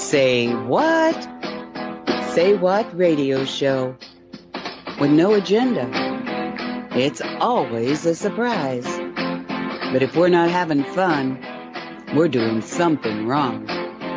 Say what? Say what radio show with no agenda. It's always a surprise. But if we're not having fun, we're doing something wrong.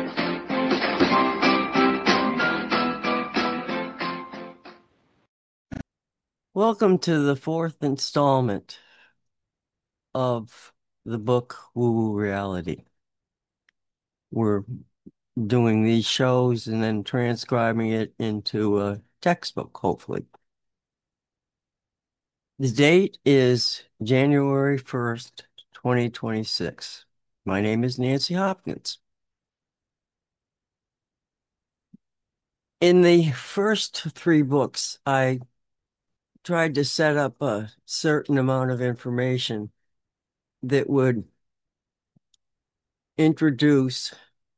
Welcome to the fourth installment of the book Woo Woo Reality. We're doing these shows and then transcribing it into a textbook, hopefully. The date is January 1st, 2026. My name is Nancy Hopkins. In the first three books, I tried to set up a certain amount of information that would introduce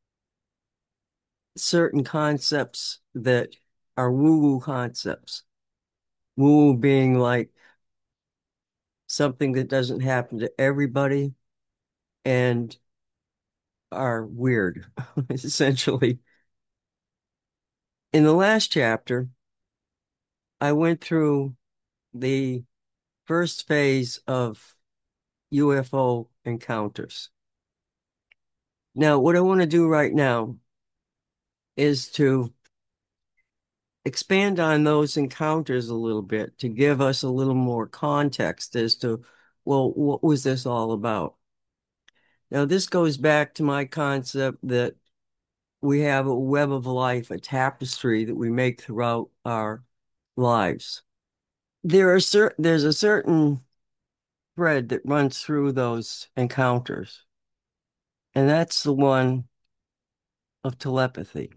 certain concepts that are woo-woo concepts. Woo-woo being like something that doesn't happen to everybody and are weird, essentially. In the last chapter, I went through the first phase of UFO encounters. Now, what I want to do right now is to expand on those encounters a little bit to give us a little more context as to, well, what was this all about? Now, this goes back to my concept that we have a web of life, a tapestry that we make throughout our lives. There's a certain thread that runs through those encounters, and that's the one of telepathy.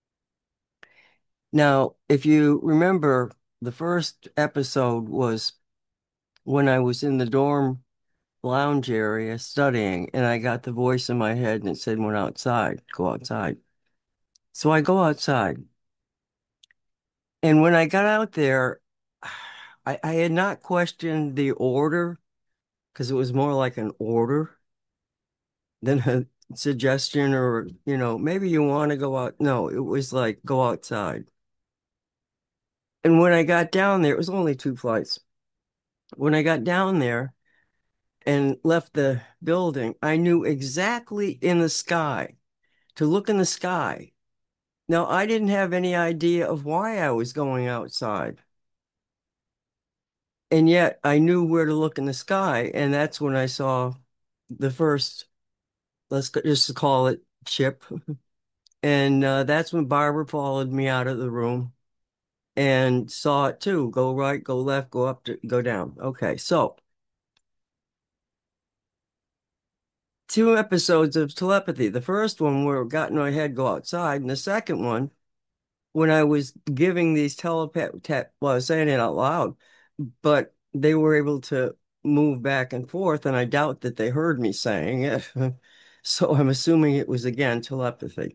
Now, if you remember, the first episode was when I was in the dorm lounge area studying, and I got the voice in my head and it said, "Went outside, go outside." So I go outside. And when I got out there, I had not questioned the order because it was more like an order than a suggestion or, maybe you want to go out. No, it was like, go outside. And when I got down there, it was only two flights. When I got down there and left the building, I knew exactly in the sky to look in the sky. Now, I didn't have any idea of why I was going outside. And yet I knew where to look in the sky. And that's when I saw the first, just call it chip. And that's when Barbara followed me out of the room and saw it too. Go right, go left, go up, go down. Okay, so two episodes of telepathy. The first one where it got in my head, go outside. And the second one, when I was giving these well, I was saying it out loud, but they were able to move back and forth, and I doubt that they heard me saying it. So I'm assuming it was again telepathy.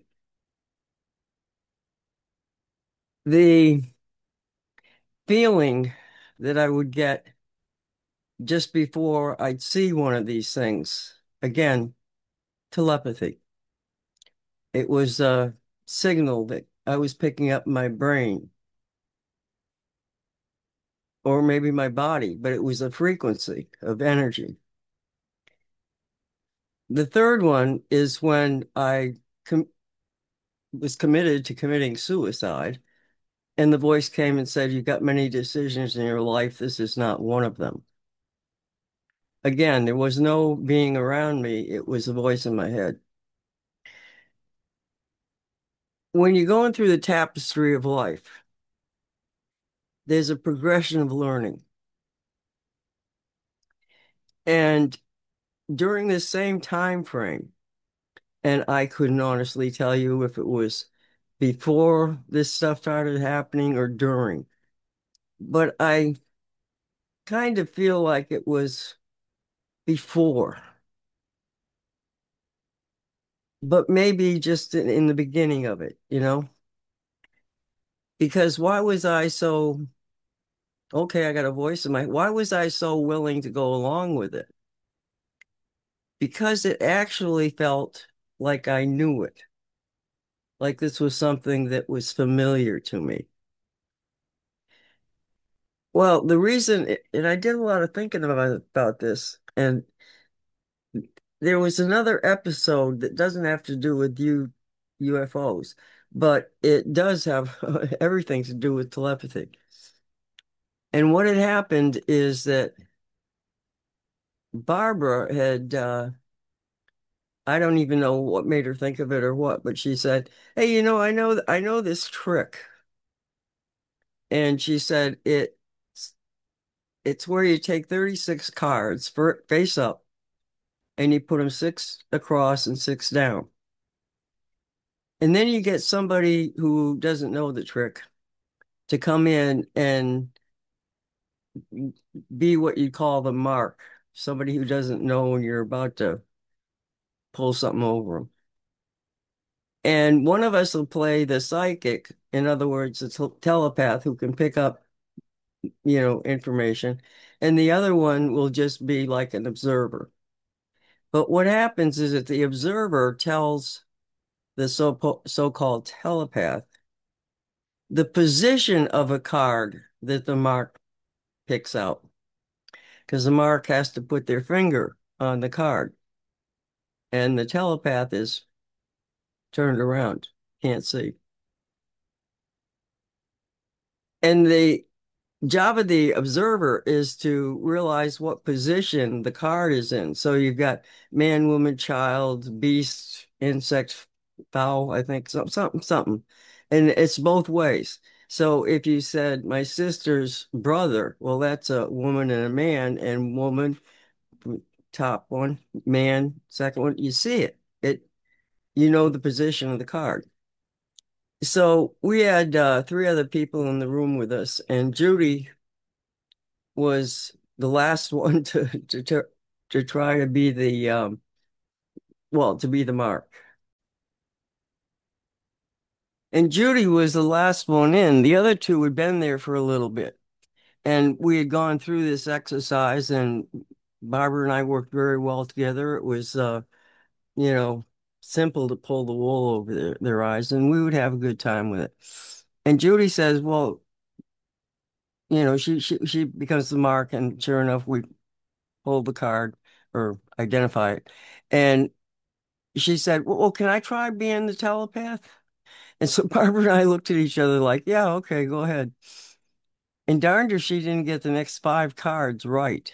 The feeling that I would get just before I'd see one of these things, again, telepathy. It was a signal that I was picking up my brain or maybe my body, but it was a frequency of energy. The third one is when I was committed to committing suicide, and the voice came and said, "You've got many decisions in your life. This is not one of them." Again, there was no being around me. It was a voice in my head. When you're going through the tapestry of life, there's a progression of learning. And during this same time frame, and I couldn't honestly tell you if it was before this stuff started happening or during, but I kind of feel like it was before, but maybe just in the beginning of it, Because why was I so, okay, I got a voice in my, why was I so willing to go along with it? Because it actually felt like I knew it. like this was something that was familiar to me. Well, the reason, and I did a lot of thinking about this, and there was another episode that doesn't have to do with UFOs, but it does have everything to do with telepathy. And what had happened is that Barbara had, I don't even know what made her think of it or what, but she said, "Hey, I know this trick." And she said, it's where you take 36 cards for face up and you put them six across and six down. And then you get somebody who doesn't know the trick to come in and be what you call the mark, somebody who doesn't know when you're about to pull something over them. And one of us will play the psychic, in other words, the telepath who can pick up, information, and the other one will just be like an observer. But what happens is that the observer tells the so-called telepath the position of a card that the mark picks out, because the mark has to put their finger on the card, and the telepath is turned around, can't see. And the job of the observer is to realize what position the card is in. So you've got man, woman, child, beast, insect, fowl, I think, something. And it's both ways. So if you said my sister's brother, well, that's a woman and a man, and woman, top one, man, second one, you see it. You know the position of the card. So we had three other people in the room with us, and Judy was the last one to try to be the to be the mark. And Judy was the last one in. The other two had been there for a little bit. And we had gone through this exercise, and Barbara and I worked very well together. It was you know, simple to pull the wool over their eyes, and we would have a good time with it. And Judy says, well, she becomes the mark, and sure enough, we pull the card or identify it. And she said, well, can I try being the telepath? And so Barbara and I looked at each other like, yeah, okay, go ahead. And darned if she didn't get the next five cards right.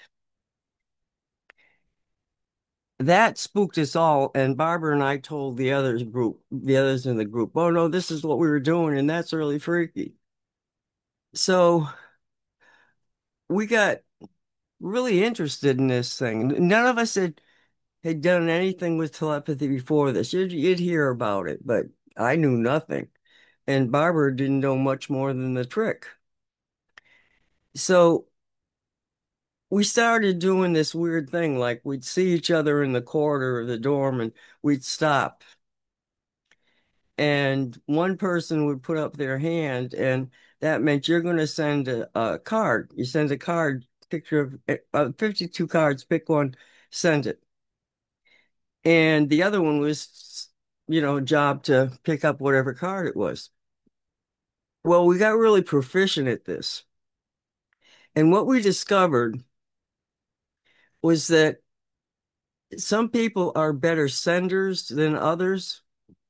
That spooked us all. And Barbara and I told the others in the group, oh no, this is what we were doing, and that's really freaky. So we got really interested in this thing. None of us had done anything with telepathy before this. You'd hear about it, but I knew nothing. And Barbara didn't know much more than the trick. So we started doing this weird thing, like we'd see each other in the corridor of the dorm and we'd stop. And one person would put up their hand, and that meant you're going to send a card. You send a card, picture of 52 cards, pick one, send it. And the other one was, job to pick up whatever card it was. Well, we got really proficient at this. And what we discovered was that some people are better senders than others.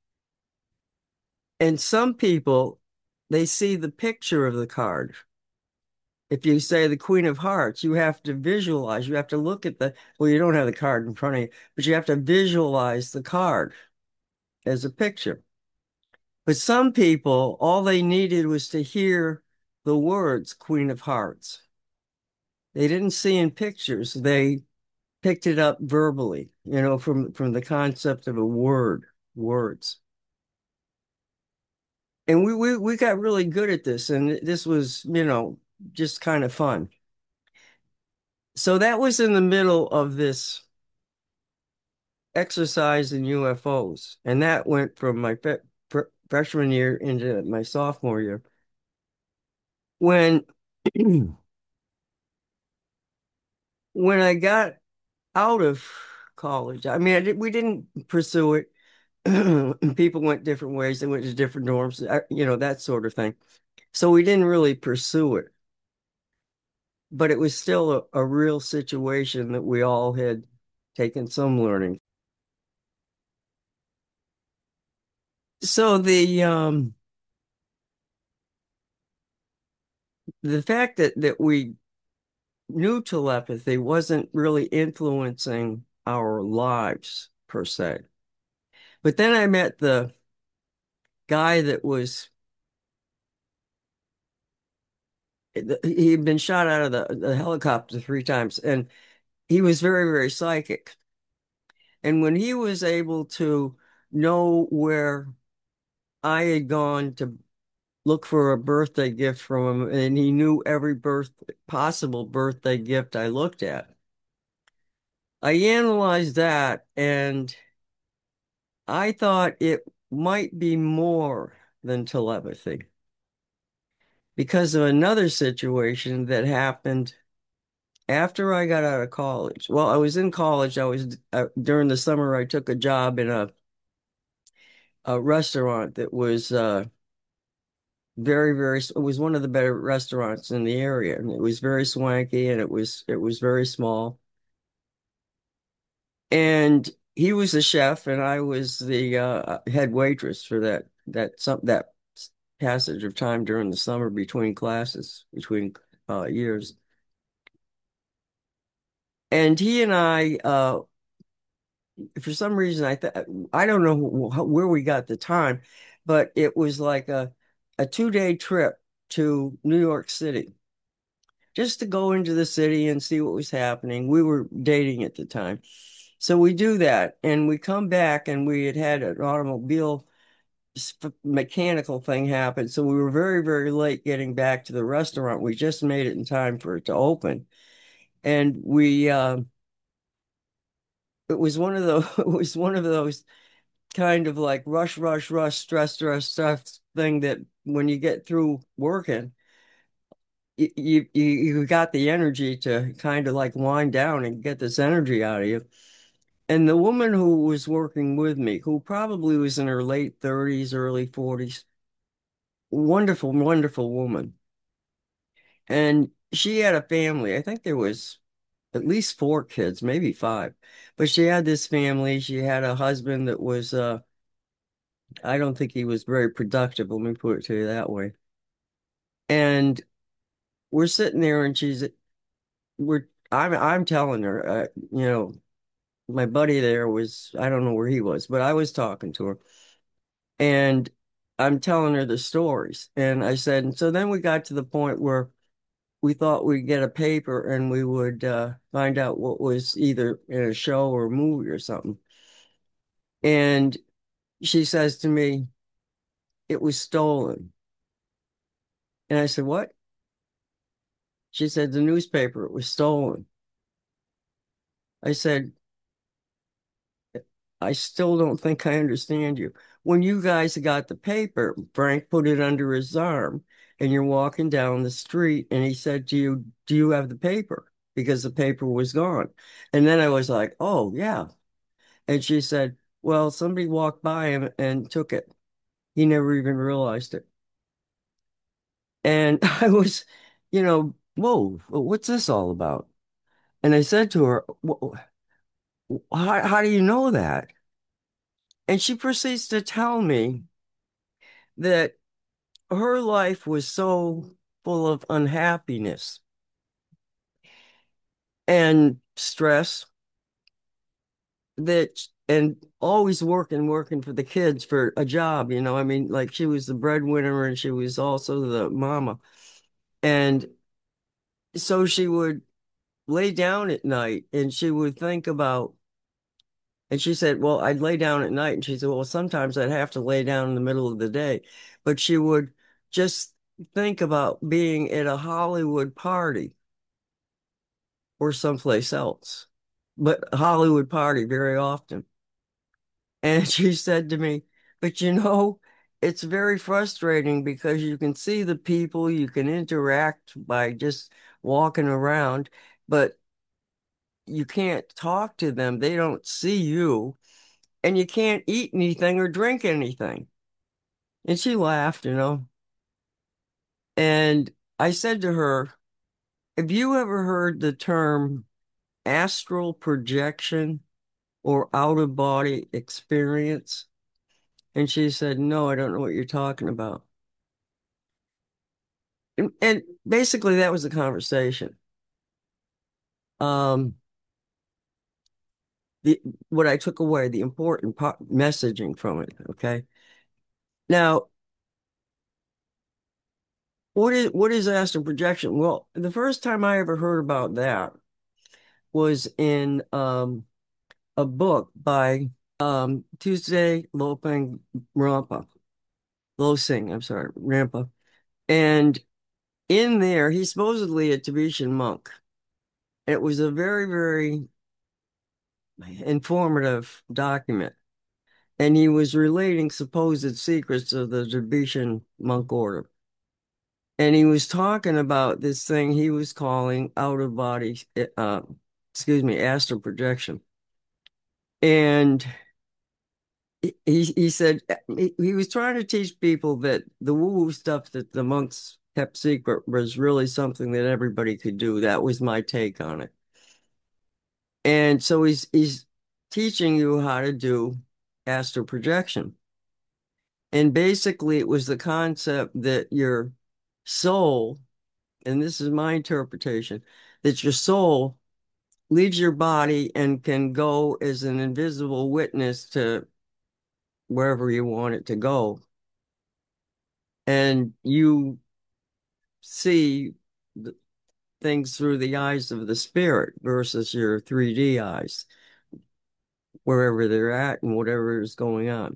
And some people, they see the picture of the card. If you say the Queen of Hearts, you have to visualize, you have to look at well, you don't have the card in front of you, but you have to visualize the card as a picture. But some people, all they needed was to hear the words Queen of Hearts. They didn't see in pictures. They picked it up verbally, from the concept of a word, words. And we got really good at this, and this was, just kind of fun. So that was in the middle of this exercise in UFOs, and that went from my freshman year into my sophomore year. When when I got out of college, I mean, we didn't pursue it. People went different ways. They went to different dorms, that sort of thing. So we didn't really pursue it, but it was still a real situation that we all had taken some learning. So the fact that we knew telepathy wasn't really influencing our lives per se. But then I met the guy that was he'd been shot out of the helicopter 3 times, and he was very, very psychic. And when he was able to know where I had gone to look for a birthday gift from him, and he knew every possible birthday gift I looked at, I analyzed that, and I thought it might be more than telepathy because of another situation that happened after I got out of college. Well, I was in college. I was during the summer, I took a job in a restaurant that was very, very, it was one of the better restaurants in the area, and it was very swanky, and it was very small. And he was the chef, and I was the head waitress for that passage of time during the summer between classes, between years. And he and I, for some reason, I don't know where we got the time, but it was like a 2-day trip to New York City just to go into the city and see what was happening. We were dating at the time. So we do that, and we come back, and we had an automobile mechanical thing happen. So we were very, very late getting back to the restaurant. We just made it in time for it to open. And it was one of those, it was one of those kind of like rush, rush, rush, stress, stress, stress thing that when you get through working, you got the energy to kind of like wind down and get this energy out of you. And the woman who was working with me, who probably was in her late 30s, early 40s, wonderful, wonderful woman. And she had a family. I think there was at least 4 kids, maybe 5. But she had this family. She had a husband that was I don't think he was very productive, let me put it to you that way. And we're sitting there, and I'm telling her, my buddy there was, I don't know where he was, but I was talking to her, and I'm telling her the stories. And I said, and so then we got to the point where we thought we'd get a paper, and we would find out what was either in a show or a movie or something. And she says to me, it was stolen. And I said, what? She said, the newspaper, it was stolen. I said, I still don't think I understand you. When you guys got the paper, Frank put it under his arm, and you're walking down the street, and he said to you, do you have the paper? Because the paper was gone. And then I was like, oh, yeah. And she said, well, somebody walked by him and took it. He never even realized it. And I was, whoa, what's this all about? And I said to her, how do you know that? And she proceeds to tell me that her life was so full of unhappiness and stress and always working for the kids for a job, I mean, like she was the breadwinner and she was also the mama. And so she would lay down at night and she would think about, and she said, well, I'd lay down at night. And she said, well, sometimes I'd have to lay down in the middle of the day. But she would just think about being at a Hollywood party or someplace else, but a Hollywood party very often. And she said to me, but it's very frustrating because you can see the people, you can interact by just walking around, but you can't talk to them. They don't see you. and you can't eat anything or drink anything. And she laughed, you know. And I said to her, have you ever heard the term astral projection or out of body experience? And she said, no, I don't know what you're talking about. And basically, that was the conversation. Um, the what I took away, the important messaging from it. Okay. Now, what is astral projection? Well, the first time I ever heard about that was in a book by Tuesday Loping Rampa, Losing, I'm sorry, Rampa. And in there, he's supposedly a Tibetan monk. It was a very, very informative document. And he was relating supposed secrets of the Tibetan monk order. And he was talking about this thing he was calling out of body, astral projection. And he said he was trying to teach people that the woo-woo stuff that the monks kept secret was really something that everybody could do. That was my take on it. And so he's teaching you how to do astral projection. And basically it was the concept that your soul, and this is my interpretation, that your soul leaves your body and can go as an invisible witness to wherever you want it to go. And you see things through the eyes of the spirit versus your 3D eyes, wherever they're at and whatever is going on.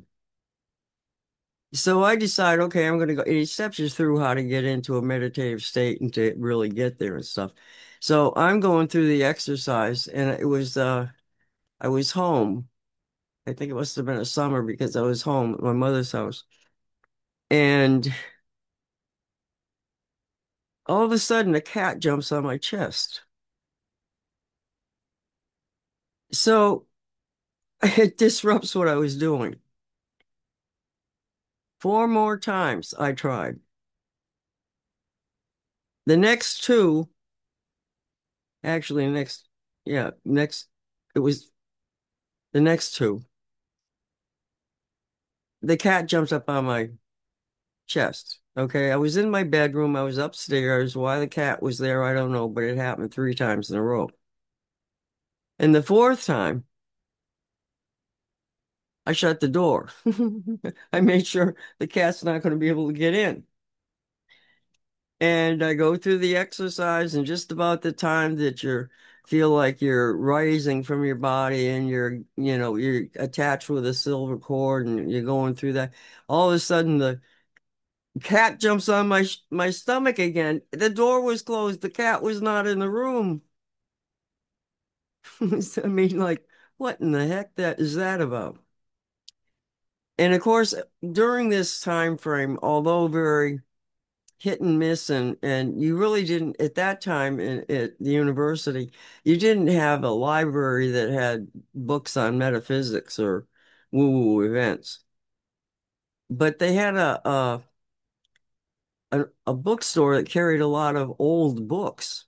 So I decide, okay, I'm going to go. It steps you through how to get into a meditative state and to really get there and stuff. So I'm going through the exercise, and I was home. I think it must have been a summer because I was home at my mother's house. And all of a sudden, a cat jumps on my chest. So it disrupts what I was doing. 4 more times I tried. The next two, actually, it was the next two. The cat jumps up on my chest. Okay. I was in my bedroom. I was upstairs. Why the cat was there, I don't know, but it happened 3 times in a row. And the fourth time, I shut the door. I made sure the cat's not going to be able to get in. And I go through the exercise, and just about the time that you feel like you're rising from your body and you're attached with a silver cord and you're going through that, all of a sudden the cat jumps on my stomach again. The door was closed. The cat was not in the room. I mean, like, what in the heck that is that about? And of course, during this time frame, although very hit and miss, and you really didn't at that time at the university, you didn't have a library that had books on metaphysics or woo-woo events. But they had a bookstore that carried a lot of old books.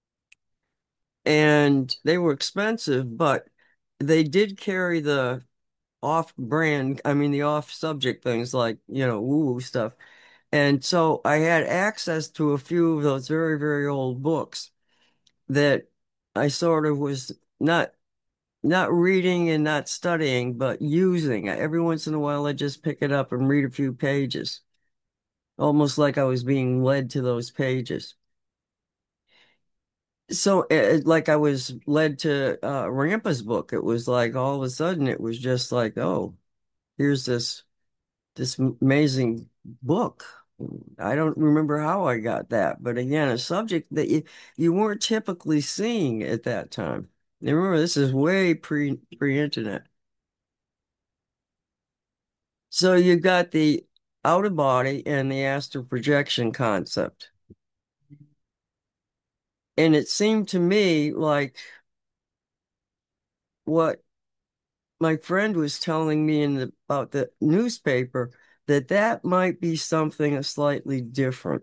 And they were expensive, but they did carry the off-brand, I mean, the off-subject things like, woo-woo stuff. And so I had access to a few of those very, very old books that I sort of was not reading and not studying, but using. Every once in a while, I just pick it up and read a few pages, almost like I was being led to those pages. So, like I was led to Rampa's book. It was like all of a sudden, it was just like, oh, here's this amazing book. I don't remember how I got that, but again, a subject that you weren't typically seeing at that time. And remember, this is way pre-internet. So you got the out of body and the astral projection concept. And it seemed to me like what my friend was telling me about the newspaper that that might be something slightly different.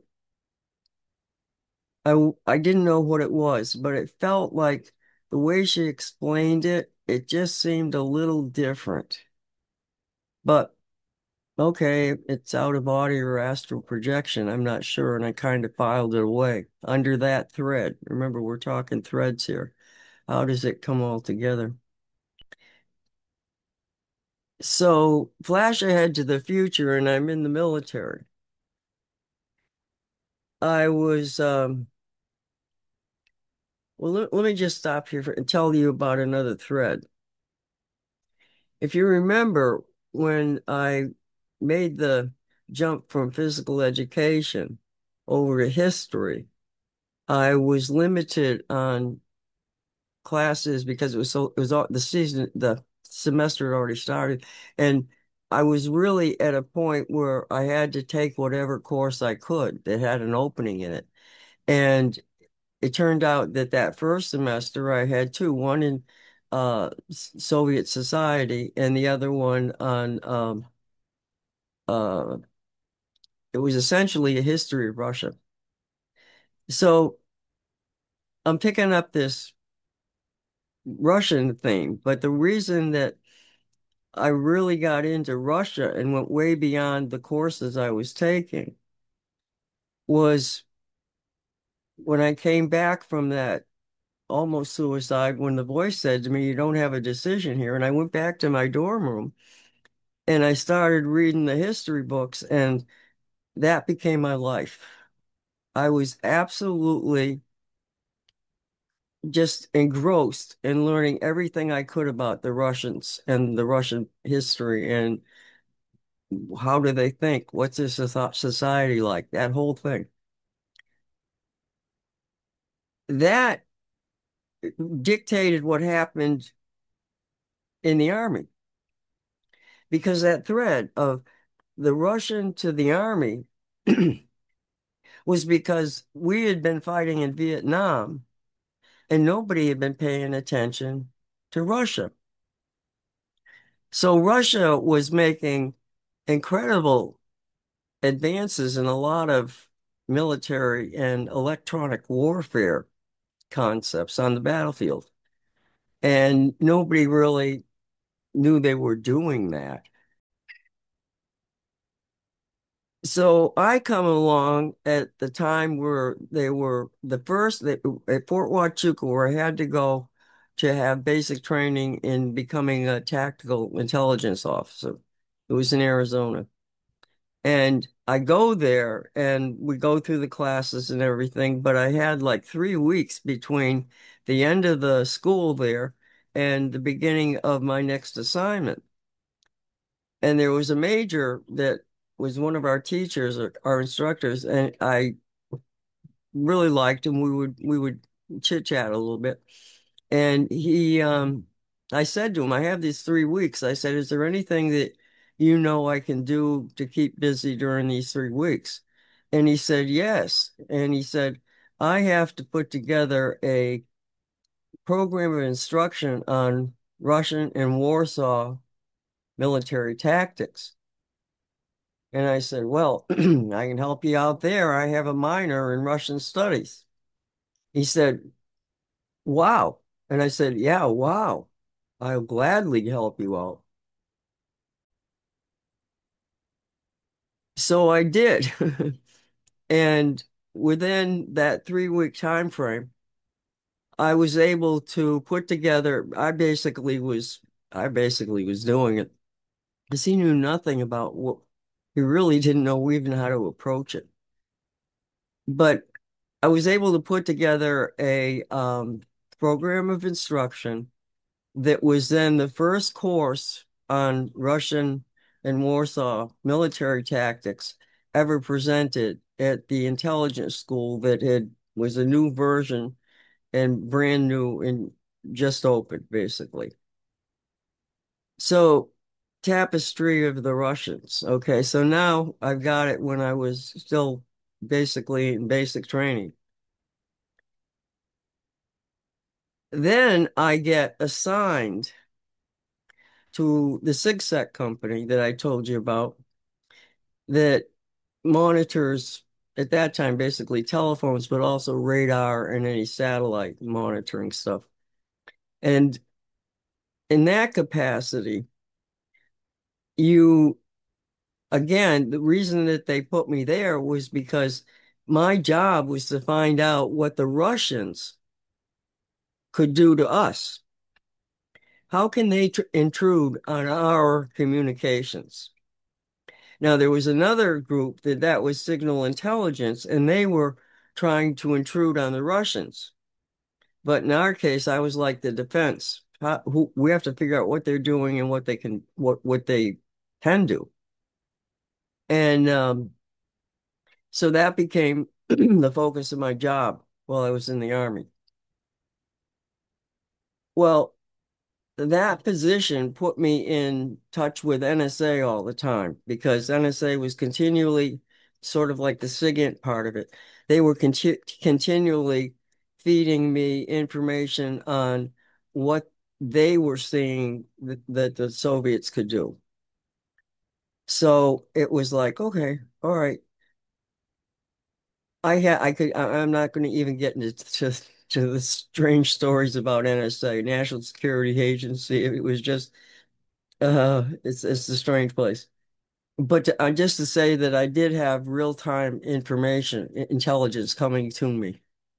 I didn't know what it was, but it felt like the way she explained it, it just seemed a little different. But okay, it's out of body or astral projection. I'm not sure. And I kind of filed it away under that thread. Remember, we're talking threads here. How does it come all together? So, flash ahead to the future, and I'm in the military. I was, well, let me just stop here and tell you about another thread. If you remember, when I made the jump from physical education over to history, I was limited on classes because it was all, the semester had already started, and I was really at a point where I had to take whatever course I could that had an opening in it. And it turned out that that first semester I had two, one in Soviet society and the other one on uh, it was essentially a history of Russia. So I'm picking up this Russian theme, but the reason that I really got into Russia and went way beyond the courses I was taking was when I came back from that almost suicide, when the voice said to me, "You don't have a decision here." And I went back to my dorm room and I started reading the history books, and that became my life. I was absolutely just engrossed in learning everything I could about the Russians and the Russian history and how do they think? What's this society like? That whole thing. That dictated what happened in the army because that thread of the Russian to the army was because we had been fighting in Vietnam and nobody had been paying attention to Russia. So Russia was making incredible advances in a lot of military and electronic warfare concepts on the battlefield. And nobody really knew they were doing that. So I come along at the time where they were the first at Fort Huachuca, where I had to go to have basic training in becoming a tactical intelligence officer. It was in Arizona. And I go there and we go through the classes and everything, but I had like 3 weeks between the end of the school there and the beginning of my next assignment. And there was a major that was one of our teachers or our instructors, and I really liked him. We would chit chat a little bit. And I said to him, I have these 3 weeks. I said, is there anything that you know I can do to keep busy during these 3 weeks? And he said, yes. And he said, I have to put together a program of instruction on Russian and Warsaw military tactics. And I said, well, I can help you out there. I have a minor in Russian studies. He said, wow. And I said, yeah, wow. I'll gladly help you out. So I did. And within that 3 week time frame, I was able to put together, I basically was doing it because he knew nothing about what, he really didn't know even how to approach it. But I was able to put together a program of instruction that was then the first course on Russian and Warsaw military tactics ever presented at the intelligence school that had was a new version and brand new and just opened, basically. So, tapestry of the Russians. Okay, so now I've got it when I was still basically in basic training. Then I get assigned to the SigSec company that I told you about that monitors at that time basically telephones, but also radar and any satellite monitoring stuff. And in that capacity, you again, the reason that they put me there was because my job was to find out what the Russians could do to us. How can they intrude on our communications? Now, there was another group that was signal intelligence, and they were trying to intrude on the Russians. But in our case, I was like the defense. We have to figure out what they're doing and what they can do. And so that became the focus of my job while I was in the Army. Well, that position put me in touch with NSA all the time because NSA was continually sort of like the SIGINT part of it. They were continually feeding me information on what they were seeing that the Soviets could do. So it was like, okay, all right. I'm not going to even get into to the strange stories about NSA, National Security Agency. It was just it's a strange place. But just to say that I did have real-time information, intelligence coming to me.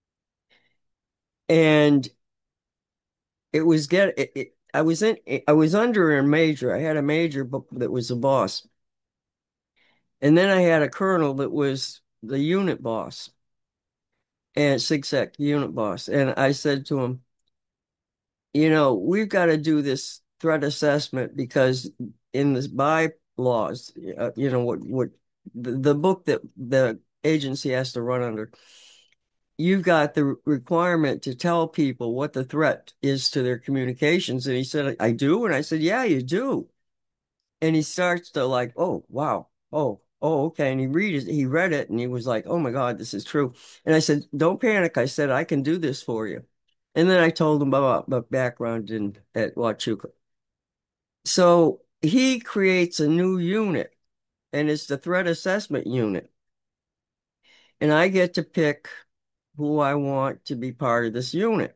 And it was get it, I was under a major. I had a major that was a boss. And then I had a colonel that was the unit boss and SigSec unit boss. And I said to him, we've got to do this threat assessment because in the bylaws, what the book that the agency has to run under, you've got the requirement to tell people what the threat is to their communications. And he said, I do. And I said, yeah, you do. And he starts to like, oh, wow. Oh, okay. And he read it and he was like, oh my God, this is true. And I said, don't panic. I said, I can do this for you. And then I told him about my background at Huachuca. So he creates a new unit, and it's the threat assessment unit. And I get to pick who I want to be part of this unit.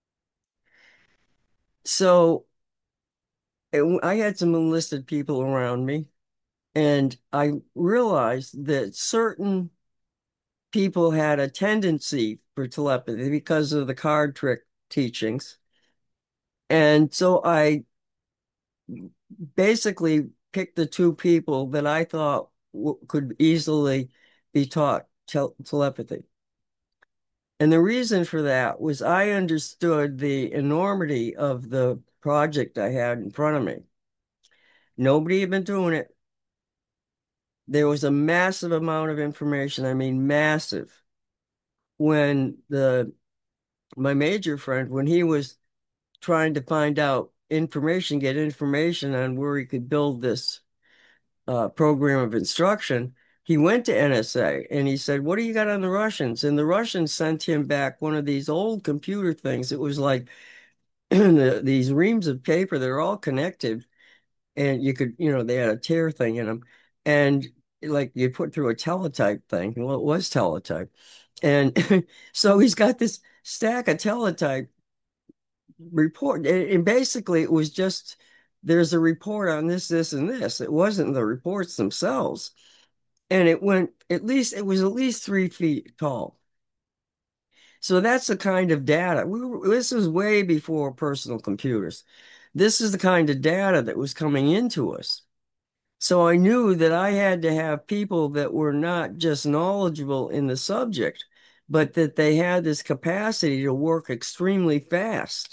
So I had some enlisted people around me, and I realized that certain people had a tendency for telepathy because of the card trick teachings. And so I basically picked the two people that I thought could easily be taught telepathy. And the reason for that was I understood the enormity of the project I had in front of me. Nobody had been doing it. There was a massive amount of information. I mean, massive. When my major friend, when he was trying to find out information, get information on where he could build this program of instruction, he went to NSA and he said, what do you got on the Russians? And the Russians sent him back one of these old computer things. It was like these reams of paper, they're all connected. And you could, they had a tear thing in them. And like you put through a teletype thing. Well, it was teletype. And so he's got this stack of teletype report. And basically, it was just there's a report on this, and this. It wasn't the reports themselves. And it was at least 3 feet tall. So that's the kind of data. This was way before personal computers. This is the kind of data that was coming into us. So I knew that I had to have people that were not just knowledgeable in the subject, but that they had this capacity to work extremely fast.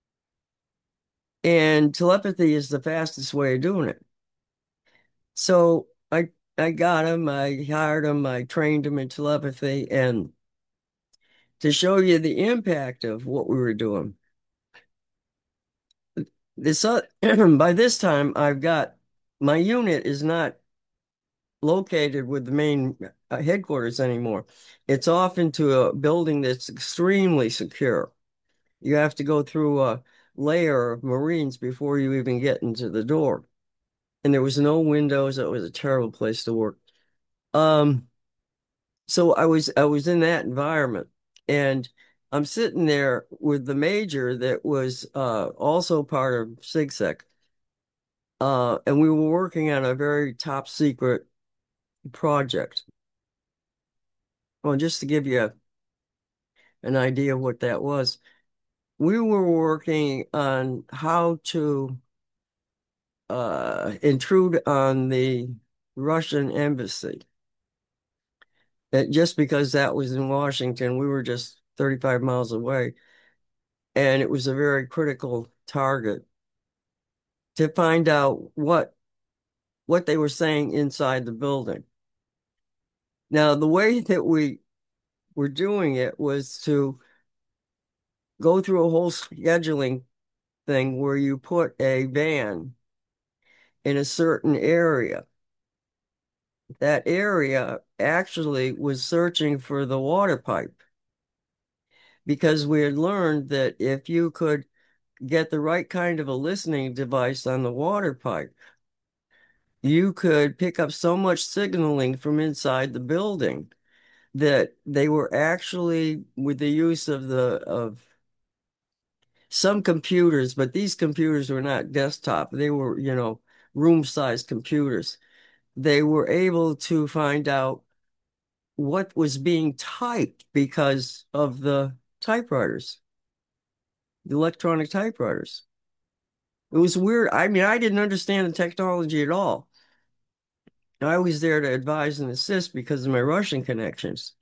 And telepathy is the fastest way of doing it. So I got him, I hired him, I trained him in telepathy, and to show you the impact of what we were doing. This by this time, I've got my unit is not located with the main headquarters anymore. It's off into a building that's extremely secure. You have to go through layer of Marines before you even get into the door. And there was no windows. It was a terrible place to work. Um, so I was in that environment, and I'm sitting there with the major that was also part of SigSec. And we were working on a very top secret project. Well, just to give you an idea of what that was, we were working on how to intrude on the Russian embassy. Just because that was in Washington, we were just 35 miles away, and it was a very critical target to find out what they were saying inside the building. Now, the way that we were doing it was to go through a whole scheduling thing where you put a van in a certain area. That area actually was searching for the water pipe because we had learned that if you could get the right kind of a listening device on the water pipe, you could pick up so much signaling from inside the building that they were actually, with the use of some computers, but these computers were not desktop. They were, room-sized computers. They were able to find out what was being typed because of the typewriters, the electronic typewriters. It was weird. I mean, I didn't understand the technology at all. I was there to advise and assist because of my Russian connections.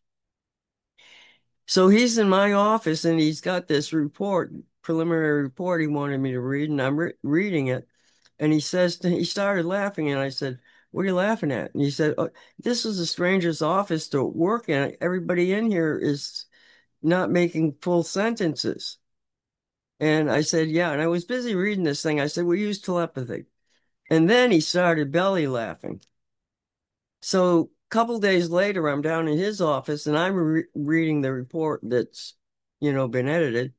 So he's in my office and he's got this report, preliminary report he wanted me to read, and I'm reading it. And he started laughing, and I said, "What are you laughing at?" And he said, "Oh, this is the strangest office to work in. Everybody in here is not making full sentences." And I said, "Yeah." And I was busy reading this thing. I said, "We use telepathy." And then he started belly laughing. So a couple days later, I'm down in his office and I'm reading the report that's, been edited.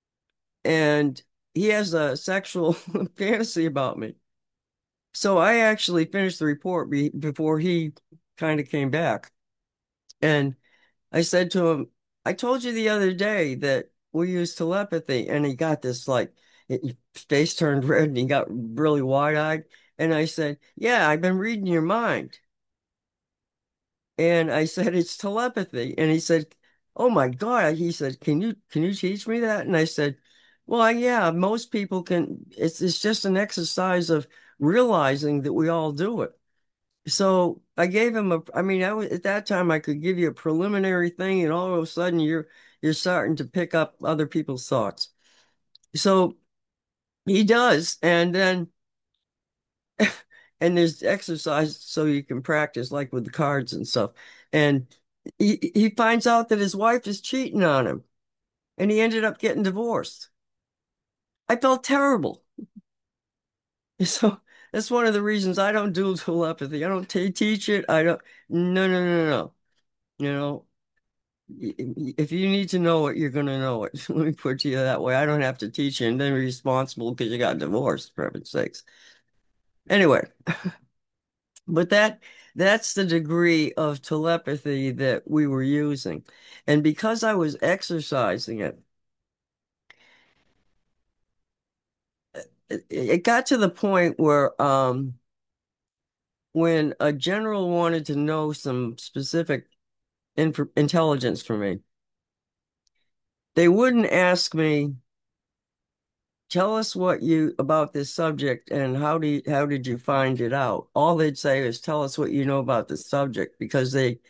And he has a sexual fantasy about me. So I actually finished the report before he kind of came back. And I said to him, "I told you the other day that we use telepathy." And he got this his face turned red and he got really wide-eyed. And I said, "Yeah, I've been reading your mind." And I said, "It's telepathy." And he said, "Oh my God." He said, "Can you teach me that?" And I said, "Well, yeah, most people can. It's just an exercise of realizing that we all do it." So I gave him I mean, at that time I could give you a preliminary thing, and all of a sudden you're starting to pick up other people's thoughts. So he does, and then and there's exercise so you can practice, like with the cards and stuff. And he finds out that his wife is cheating on him, and he ended up getting divorced. I felt terrible. So that's one of the reasons I don't do telepathy. I don't teach it. I don't. No, no, no, no. You know, if you need to know it, you're going to know it. Let me put it to you that way. I don't have to teach you and then be responsible because you got divorced, for heaven's sakes. Anyway, but that's the degree of telepathy that we were using. And because I was exercising it, it got to the point where when a general wanted to know some specific intelligence from me, they wouldn't ask me, "Tell us what you about this subject and how did you find it out?" All they'd say is, "Tell us what you know about the subject," because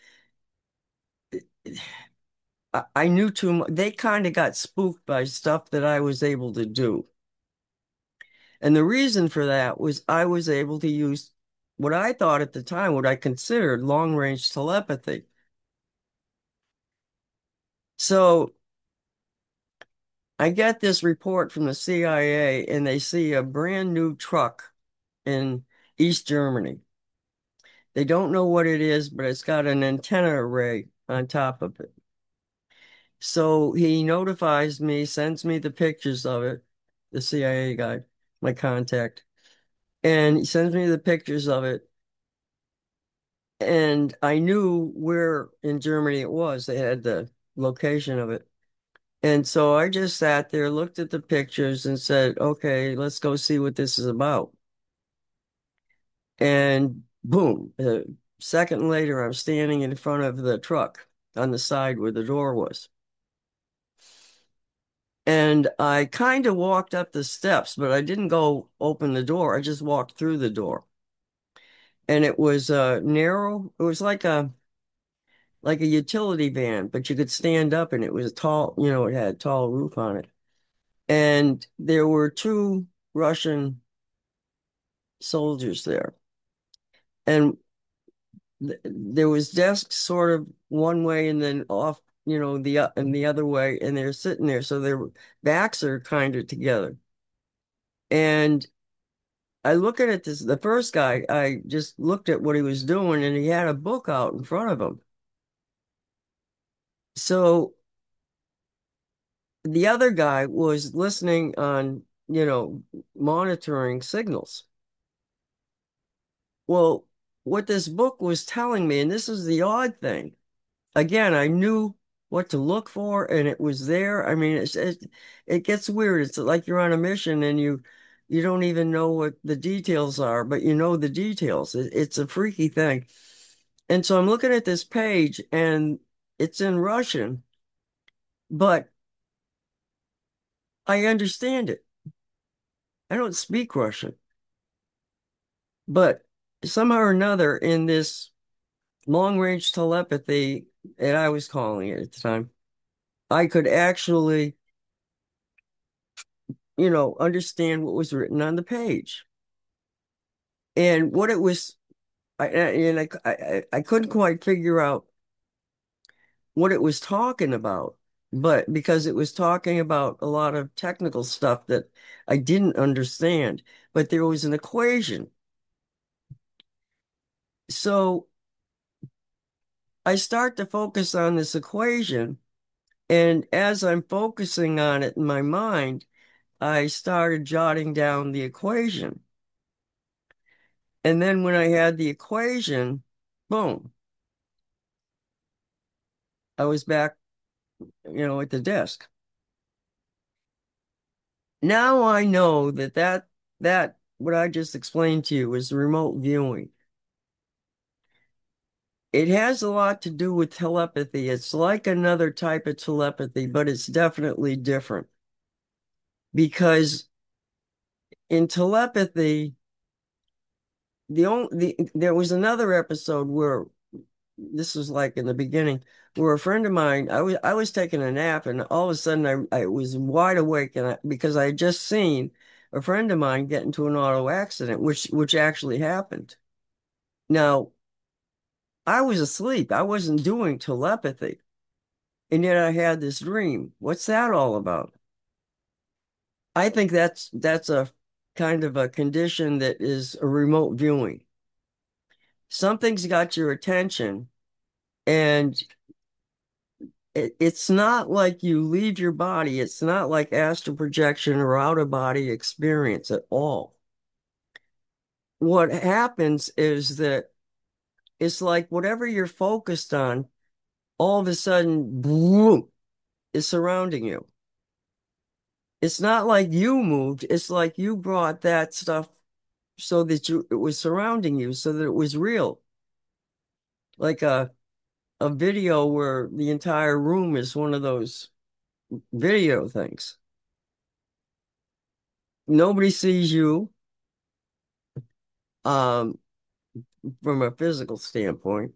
I knew too much. They kind of got spooked by stuff that I was able to do. And the reason for that was I was able to use what I thought at the time, what I considered long range telepathy. So I get this report from the CIA and they see a brand new truck in East Germany. They don't know what it is, but it's got an antenna array on top of it. So he notifies me, sends me the pictures of it. the CIA guy, my contact, and he sends me the pictures of it. And I knew where in Germany it was. They had the location of it. And so I just sat there, looked at the pictures, and said, okay, let's go see what this is about. And boom, a second later, I'm standing in front of the truck on the side where the door was. And I kind of walked up the steps, but I didn't go open the door. I just walked through the door. And it was narrow. It was like a utility van, but you could stand up and it was tall, it had a tall roof on it. And there were two Russian soldiers there. And there was desks sort of one way and then off, and the other way, and they're sitting there. So their backs are kind of together. And I look at it, the first guy, I just looked at what he was doing and he had a book out in front of him. So the other guy was listening on, monitoring signals. Well, what this book was telling me, and this is the odd thing, again, I knew what to look for and it was there. I mean, it gets weird. It's like you're on a mission and you don't even know what the details are, but you know the details. It's a freaky thing. And so I'm looking at this page and it's in Russian, but I understand it. I don't speak Russian, but somehow or another in this long range telepathy, and I was calling it at the time, I could actually, understand what was written on the page. And what it was, I couldn't quite figure out what it was talking about, but because it was talking about a lot of technical stuff that I didn't understand, but there was an equation. So I start to focus on this equation, and as I'm focusing on it in my mind, I started jotting down the equation. And then when I had the equation, boom, I was back, at the desk. Now I know that what I just explained to you is remote viewing. It has a lot to do with telepathy. It's like another type of telepathy, but it's definitely different because in telepathy, there was another episode where this was like in the beginning where a friend of mine, I was taking a nap and all of a sudden I was wide awake and because I had just seen a friend of mine get into an auto accident, which actually happened. Now, I was asleep. I wasn't doing telepathy. And yet I had this dream. What's that all about? I think that's a kind of a condition that is a remote viewing. Something's got your attention and it's not like you leave your body. It's not like astral projection or out of body experience at all. What happens is that it's like whatever you're focused on, all of a sudden, boom, is surrounding you. It's not like you moved. It's like you brought that stuff so that it was surrounding you, so that it was real. Like a video where the entire room is one of those video things. Nobody sees you um, from a physical standpoint.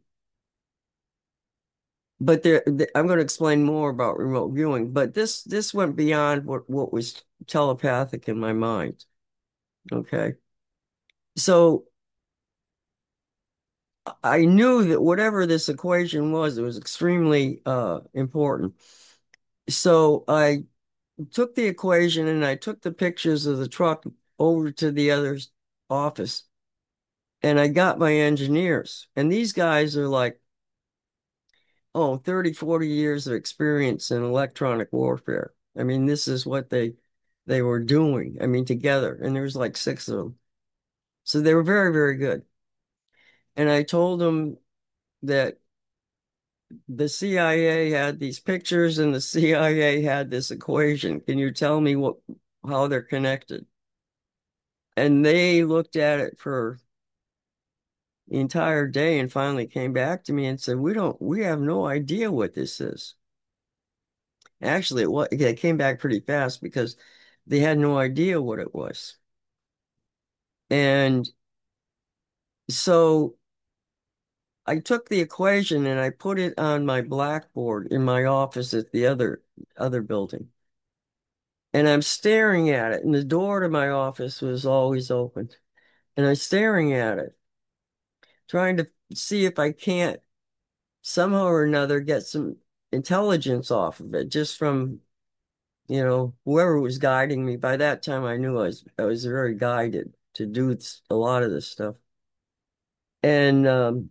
But I'm going to explain more about remote viewing. But this went beyond what was telepathic in my mind. Okay. So I knew that whatever this equation was, it was extremely important. So I took the equation and I took the pictures of the truck over to the other office and I got my engineers. And these guys are like, oh, 30, 40 years of experience in electronic warfare. I mean, this is what they they were doing. I mean, together. And there was like six of them. So they were very, very good. And I told them that the CIA had these pictures and the CIA had this equation. Can you tell me how they're connected? And they looked at it for the entire day and finally came back to me and said, we have no idea what this is. Actually, it came back pretty fast because they had no idea what it was. And so I took the equation and I put it on my blackboard in my office at the other building. And I'm staring at it, and the door to my office was always open. And I'm staring at it, trying to see if I can't somehow or another get some intelligence off of it, just from, whoever was guiding me. By that time, I knew I was very guided to do a lot of this stuff. And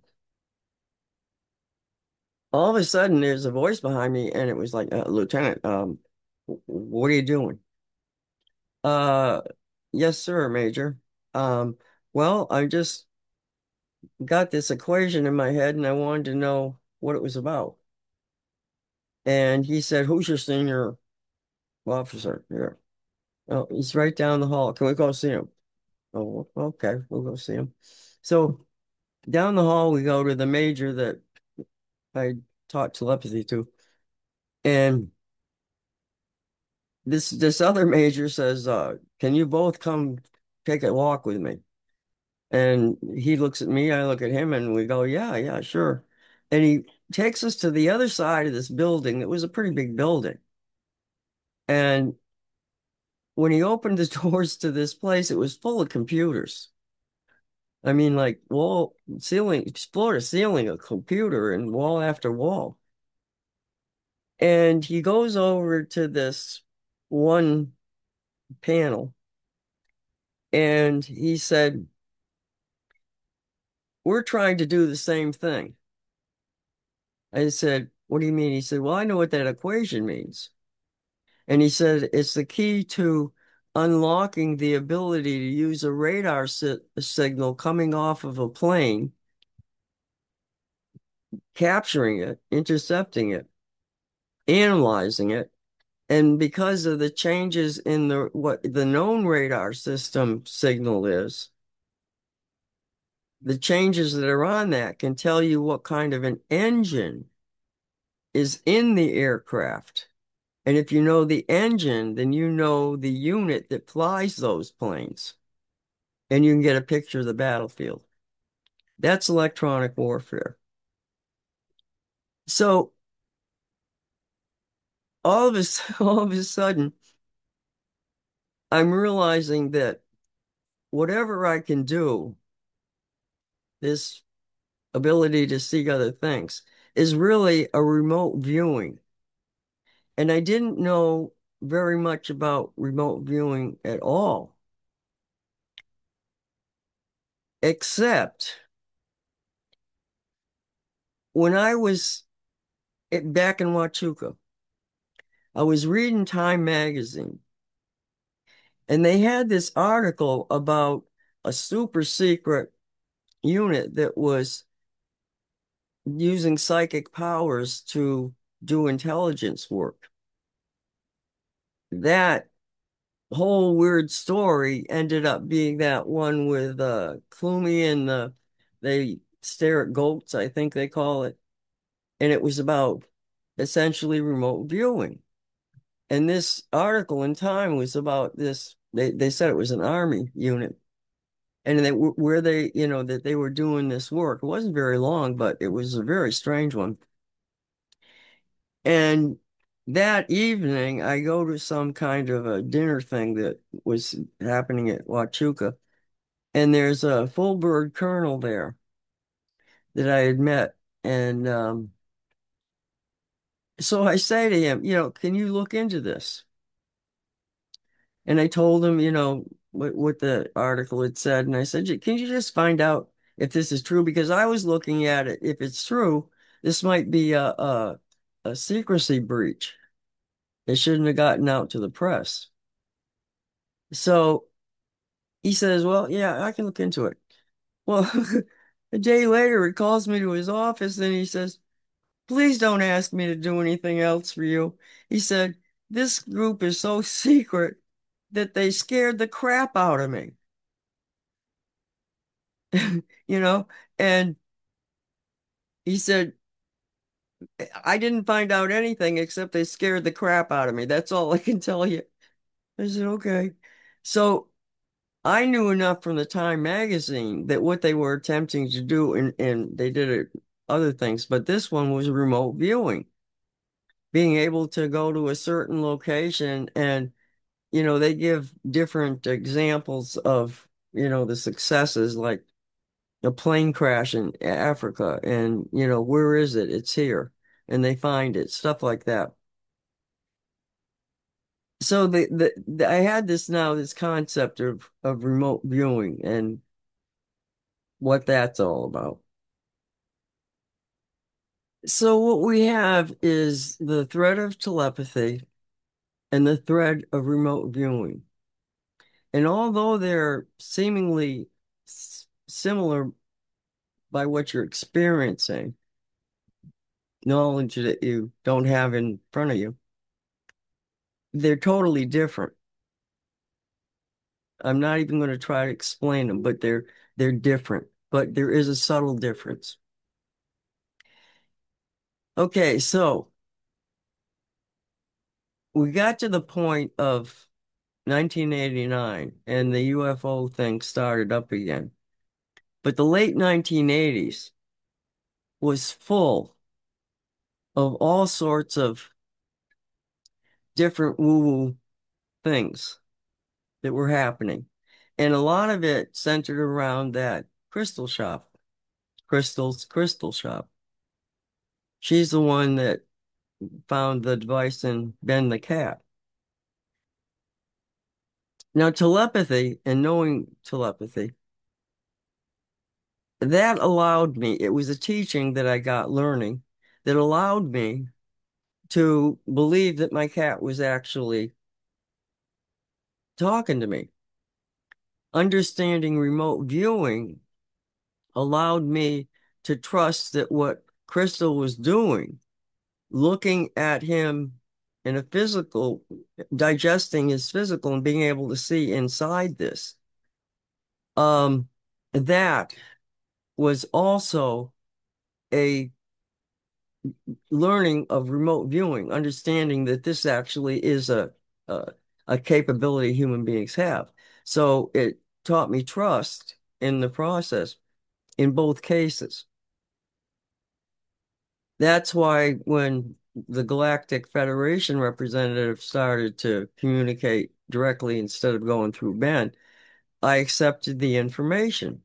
all of a sudden, there's a voice behind me, and it was like, Lieutenant, what are you doing? Uh, yes, sir, Major. Um, well, I just got this equation in my head and I wanted to know what it was about. And he said, who's your senior officer here? Oh, he's right down the hall. Can we go see him? Oh, okay, we'll go see him. So down the hall, we go to the major that I taught telepathy to. And this other major says, can you both come take a walk with me? And he looks at me, I look at him, and we go, yeah, yeah, sure. And he takes us to the other side of this building. It was a pretty big building. And when he opened the doors to this place, it was full of computers. I mean, like wall, ceiling, floor to ceiling, a computer and wall after wall. And he goes over to this one panel and he said, we're trying to do the same thing. I said, what do you mean? He said, well, I know what that equation means. And he said, it's the key to unlocking the ability to use a radar signal coming off of a plane, capturing it, intercepting it, analyzing it. And because of the changes in what the known radar system signal is, the changes that are on that can tell you what kind of an engine is in the aircraft. And if you know the engine, then you know the unit that flies those planes, and you can get a picture of the battlefield. That's electronic warfare. So all of a sudden, I'm realizing that whatever I can do, this ability to see other things, is really a remote viewing. And I didn't know very much about remote viewing at all, except when I was back in Huachuca, I was reading Time magazine, and they had this article about a super secret unit that was using psychic powers to do intelligence work. That whole weird story ended up being that one with Clooney and they stare at goats, I think they call it. And it was about essentially remote viewing. And this article in Time was about this. They said it was an army unit, and where they, that they were doing this work. It wasn't very long, but it was a very strange one. And that evening, I go to some kind of a dinner thing that was happening at Huachuca, and there's a full bird colonel there that I had met. And so I say to him, can you look into this? And I told him, what the article had said. And I said, can you just find out if this is true? Because I was looking at it. If it's true, this might be a secrecy breach. It shouldn't have gotten out to the press. So he says, well, yeah, I can look into it. Well, a day later, he calls me to his office and he says, please don't ask me to do anything else for you. He said, this group is so secret that they scared the crap out of me, you know? And he said, I didn't find out anything except they scared the crap out of me. That's all I can tell you. I said, okay. So I knew enough from the Time magazine that what they were attempting to do, and they did it other things, but this one was remote viewing, being able to go to a certain location and, they give different examples of, the successes, like a plane crash in Africa, and, where is it? It's here. And they find it, stuff like that. So I had this concept of remote viewing and what that's all about. So what we have is the thread of telepathy and the thread of remote viewing. And although they're seemingly similar by what you're experiencing, knowledge that you don't have in front of you, they're totally different. I'm not even going to try to explain them, but they're different. But there is a subtle difference. Okay, so we got to the point of 1989 and the UFO thing started up again. But the late 1980s was full of all sorts of different woo-woo things that were happening. And a lot of it centered around that crystal shop, Crystal's Crystal Shop. She's the one that found the device in Ben the cat. Now, telepathy and knowing telepathy, that allowed me, it was a teaching that I got learning that allowed me to believe that my cat was actually talking to me. Understanding remote viewing allowed me to trust that what Crystal was doing, looking at him in a physical, digesting his physical and being able to see inside this, um, that was also a learning of remote viewing, understanding that this actually is a, a capability human beings have. So it taught me trust in the process in both cases. That's why when the Galactic Federation representative started to communicate directly instead of going through Ben, I accepted the information.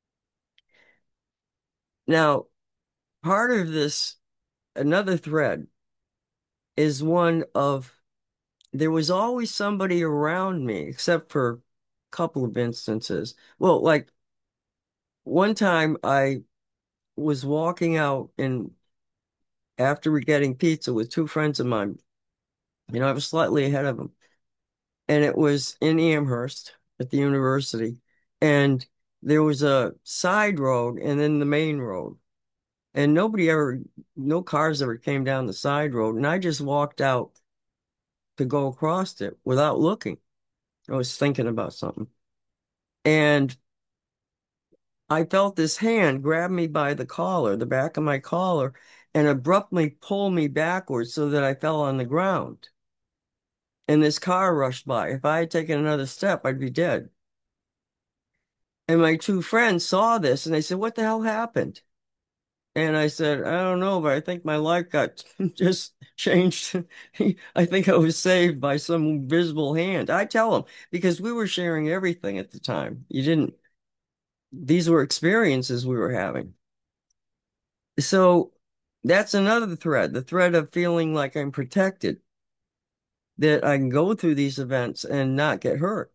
Now, part of this, another thread, is one of there was always somebody around me, except for a couple of instances. Well, like one time I was walking out and after we getting pizza with two friends of mine, I was slightly ahead of them. And it was in Amherst at the university. And there was a side road and then the main road. And no cars ever came down the side road. And I just walked out to go across it without looking. I was thinking about something. And I felt this hand grab me by the collar, the back of my collar, and abruptly pull me backwards so that I fell on the ground. And this car rushed by. If I had taken another step, I'd be dead. And my two friends saw this and they said, what the hell happened? And I said, I don't know, but I think my life got just changed. I think I was saved by some invisible hand. I tell them because we were sharing everything at the time. These were experiences we were having. So that's another thread, the thread of feeling like I'm protected, that I can go through these events and not get hurt,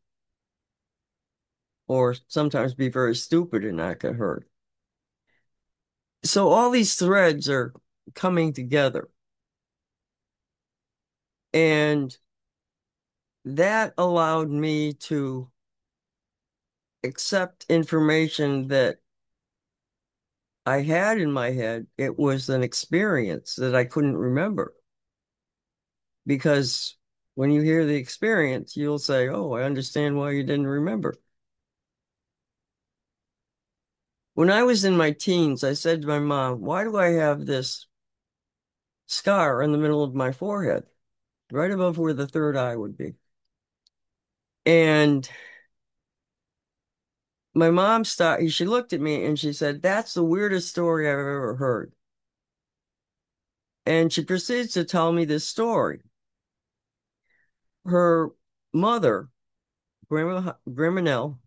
or sometimes be very stupid and not get hurt. So all these threads are coming together. And that allowed me to accept information that I had in my head. It was an experience that I couldn't remember because when you hear the experience, you'll say, "Oh, I understand why you didn't remember." When I was in my teens, I said to my mom, "Why do I have this scar in the middle of my forehead, right above where the third eye would be?" And my mom started, she looked at me and she said, "That's the weirdest story I've ever heard." And she proceeds to tell me this story. Her mother, Grandma Nell,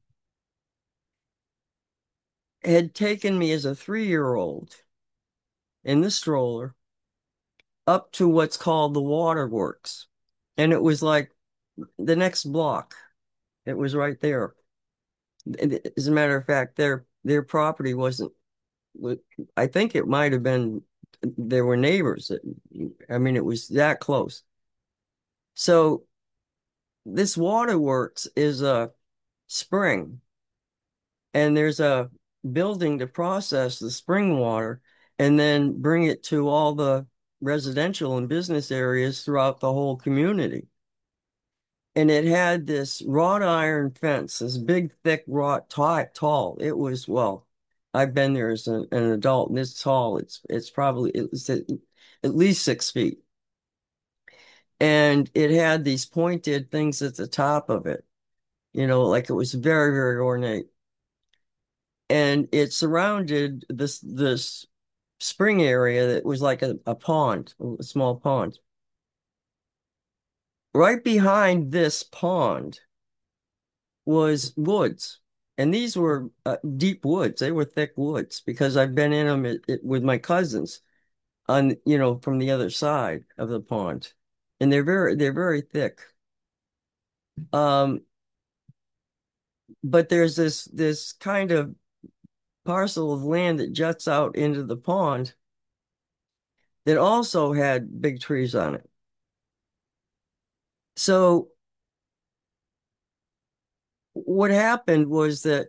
had taken me as a 3-year-old in the stroller up to what's called the waterworks. And it was like the next block. It was right there. As a matter of fact, their property wasn't, I think it might have been, there were neighbors. I mean, it was that close. So this waterworks is a spring, and there's a building to process the spring water and then bring it to all the residential and business areas throughout the whole community. And it had this wrought iron fence, this big, thick, wrought, tall. It was, well, I've been there as an adult, and it's tall. It's probably at least 6 feet. And it had these pointed things at the top of it, like it was very, very ornate. And it surrounded this spring area that was like a pond, a small pond. Right behind this pond was woods. And these were deep woods. They were thick woods because I've been in them with my cousins on, from the other side of the pond. And they're very thick. Um, but there's this kind of parcel of land that juts out into the pond that also had big trees on it. So what happened was that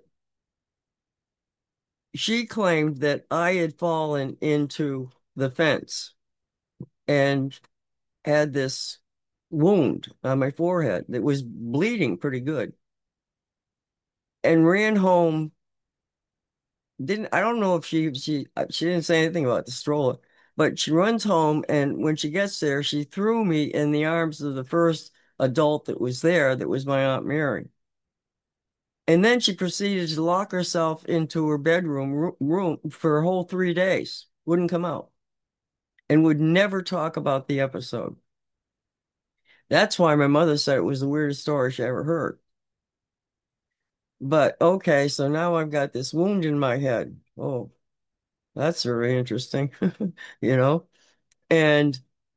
she claimed that I had fallen into the fence and had this wound on my forehead that was bleeding pretty good, and ran home. Didn't I don't know if she didn't say anything about the stroller, but she runs home, and when she gets there, she threw me in the arms of the first adult that was there, that was my Aunt Mary. And then she proceeded to lock herself into her bedroom room for a whole 3 days, wouldn't come out, and would never talk about the episode. That's why my mother said it was the weirdest story she ever heard. But okay, so now I've got this wound in my head. Oh, that's very interesting, you know? And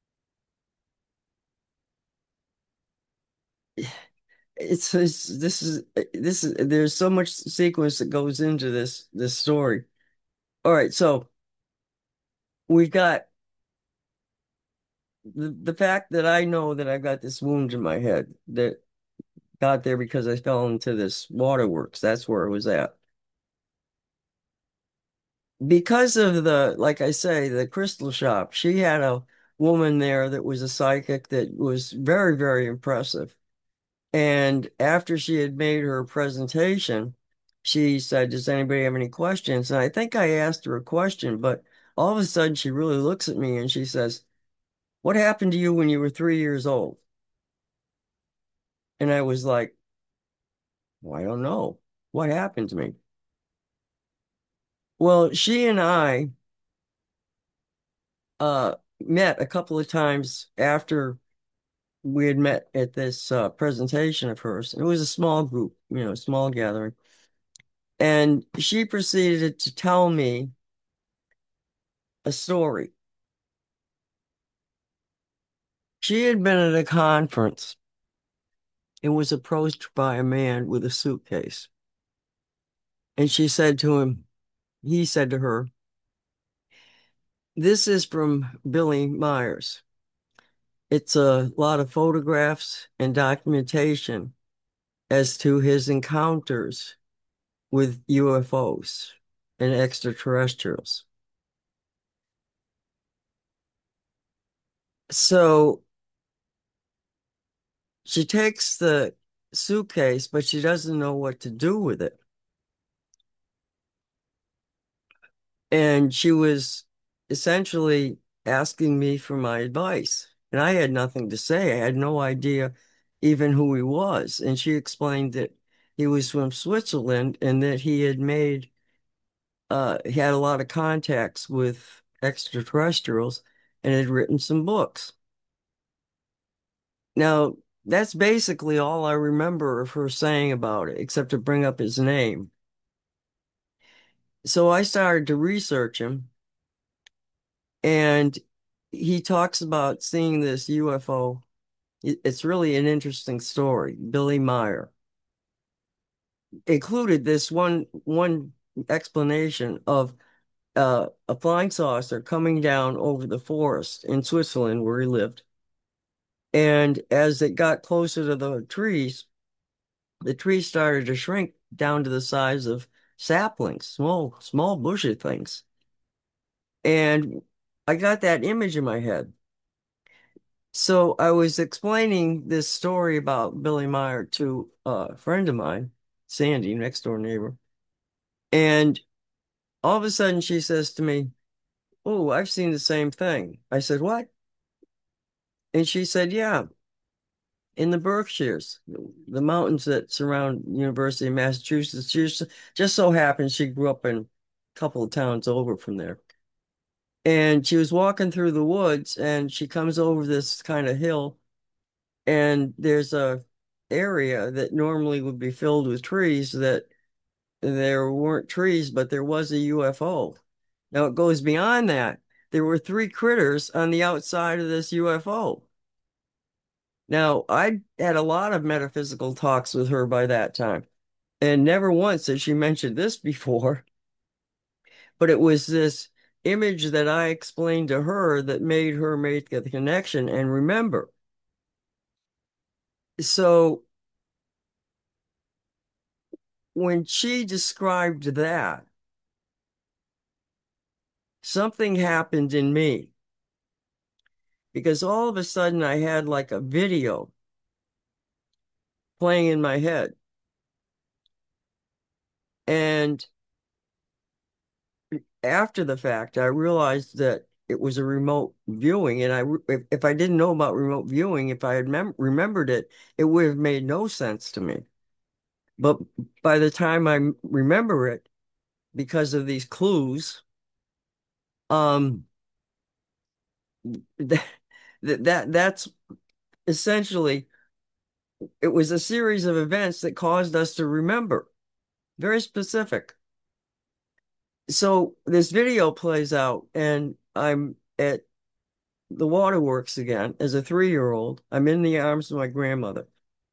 there's so much sequence that goes into this story. All right, so we've got the fact that I know that I've got this wound in my head that got there because I fell into this waterworks. That's where it was at. Because of like I say, the crystal shop, she had a woman there that was a psychic that was very, very impressive. And after she had made her presentation, she said, "Does anybody have any questions?" And I think I asked her a question, but all of a sudden she really looks at me and she says, "What happened to you when you were 3 years old?" And I was like, "Well, I don't know. What happened to me?" Well, she and I met a couple of times after we had met at this presentation of hers. It was a small group, small gathering. And she proceeded to tell me a story. She had been at a conference and was approached by a man with a suitcase. And she said to him, he said to her, "This is from Billy Myers. It's a lot of photographs and documentation as to his encounters with UFOs and extraterrestrials. So she takes the suitcase, but she doesn't know what to do with it. And she was essentially asking me for my advice. And I had nothing to say. I had no idea even who he was. And she explained that he was from Switzerland and that he had a lot of contacts with extraterrestrials and had written some books. Now, that's basically all I remember of her saying about it, except to bring up his name. So I started to research him, and he talks about seeing this UFO. It's really an interesting story. Billy Meyer included this one explanation of a flying saucer coming down over the forest in Switzerland where he lived. And as it got closer to the trees started to shrink down to the size of saplings, small bushy things. And I got that image in my head. So I was explaining this story about Billy Meyer to a friend of mine, Sandy, next door neighbor. And all of a sudden she says to me, "Oh, I've seen the same thing." I said, "What?" And she said, "Yeah, in the Berkshires, the mountains that surround University of Massachusetts. Just so happens she grew up in a couple of towns over from there. And she was walking through the woods and she comes over this kind of hill and there's a area that normally would be filled with trees that there weren't trees, but there was a UFO. Now it goes beyond that. There were three critters on the outside of this UFO. Now, I had a lot of metaphysical talks with her by that time, and never once had she mentioned this before, but it was this image that I explained to her that made her make the connection and remember. So when she described that, something happened in me because all of a sudden I had like a video playing in my head. And after the fact, I realized that it was a remote viewing. And if I didn't know about remote viewing, if I had remembered it, it would have made no sense to me. But by the time I remember it, because of these clues, um, that, that's essentially it was a series of events that caused us to remember. Very specific. So this video plays out, and I'm at the waterworks again as a 3-year-old. I'm in the arms of my grandmother.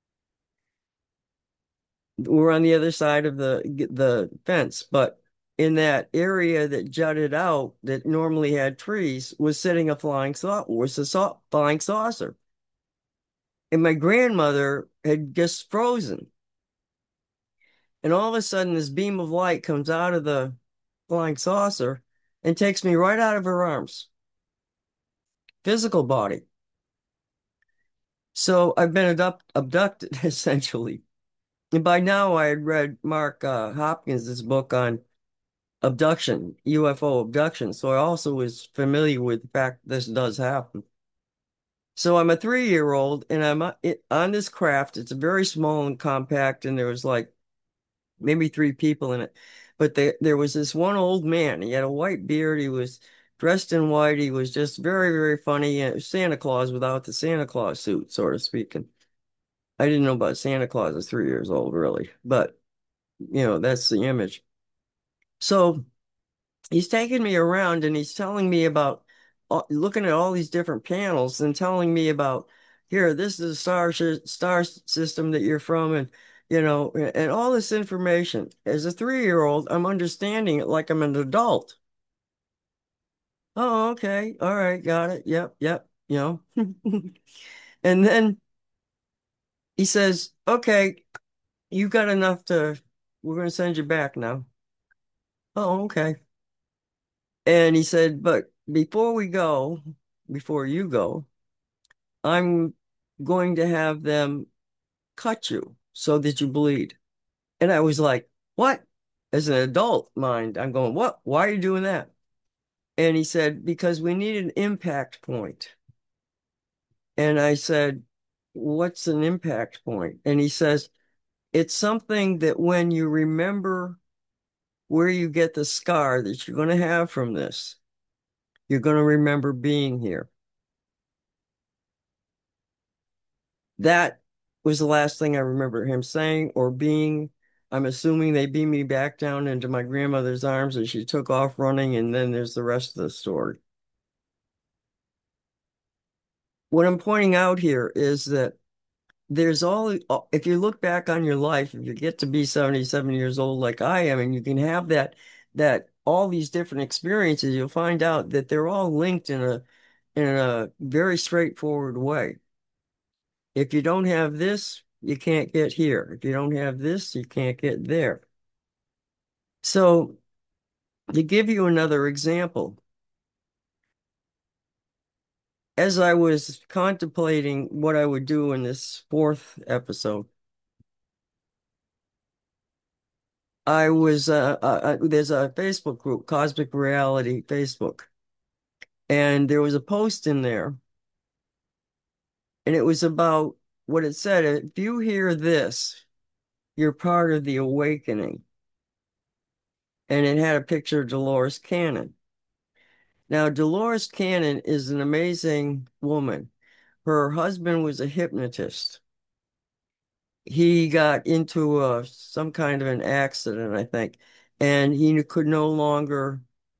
We're on the other side of the fence, but in that area that jutted out that normally had trees was sitting a flying saucer. And my grandmother had just frozen. And all of a sudden this beam of light comes out of the flying saucer and takes me right out of her arms. Physical body. So I've been abducted essentially. And by now I had read Mark Hopkins' book on abduction, UFO abduction. So I also was familiar with the fact this does happen. So I'm a 3-year-old and I'm on this craft. It's very small and compact, and there was like maybe three people in it. But there was this one old man. He had a white beard. He was dressed in white. He was just very, very funny. Santa Claus without the Santa Claus suit, sort of speaking. I didn't know about Santa Claus at 3 years old, really. But, that's the image. So he's taking me around and he's telling me about looking at all these different panels and telling me about here, this is a star system that you're from, and and all this information. As a 3-year-old, I'm understanding it like I'm an adult. Oh, okay, all right, got it. Yep, yep. you know? And then he says, okay, you got enough we're going to send you back now. Oh, okay. And he said, but before you go, I'm going to have them cut you so that you bleed. And I was like, what? As an adult mind, I'm going, what? Why are you doing that? And he said, because we need an impact point. And I said, what's an impact point? And he says, it's something that when you remember where you get the scar that you're going to have from this, you're going to remember being here. That was the last thing I remember him saying or being. I'm assuming they beamed me back down into my grandmother's arms and she took off running, and then there's the rest of the story. What I'm pointing out here is that if you look back on your life, if you get to be 77 years old like I am, and you can have that all these different experiences, you'll find out that they're all linked in a very straightforward way. If you don't have this, you can't get here. If you don't have this, you can't get there. So, to give you another example, as I was contemplating what I would do in this fourth episode, there's a Facebook group, Cosmic Reality Facebook, and there was a post in there, and it was about what it said. If you hear this, you're part of the awakening. And it had a picture of Dolores Cannon. Now, Dolores Cannon is an amazing woman. Her husband was a hypnotist. He got into some kind of an accident, I think, and he could no longer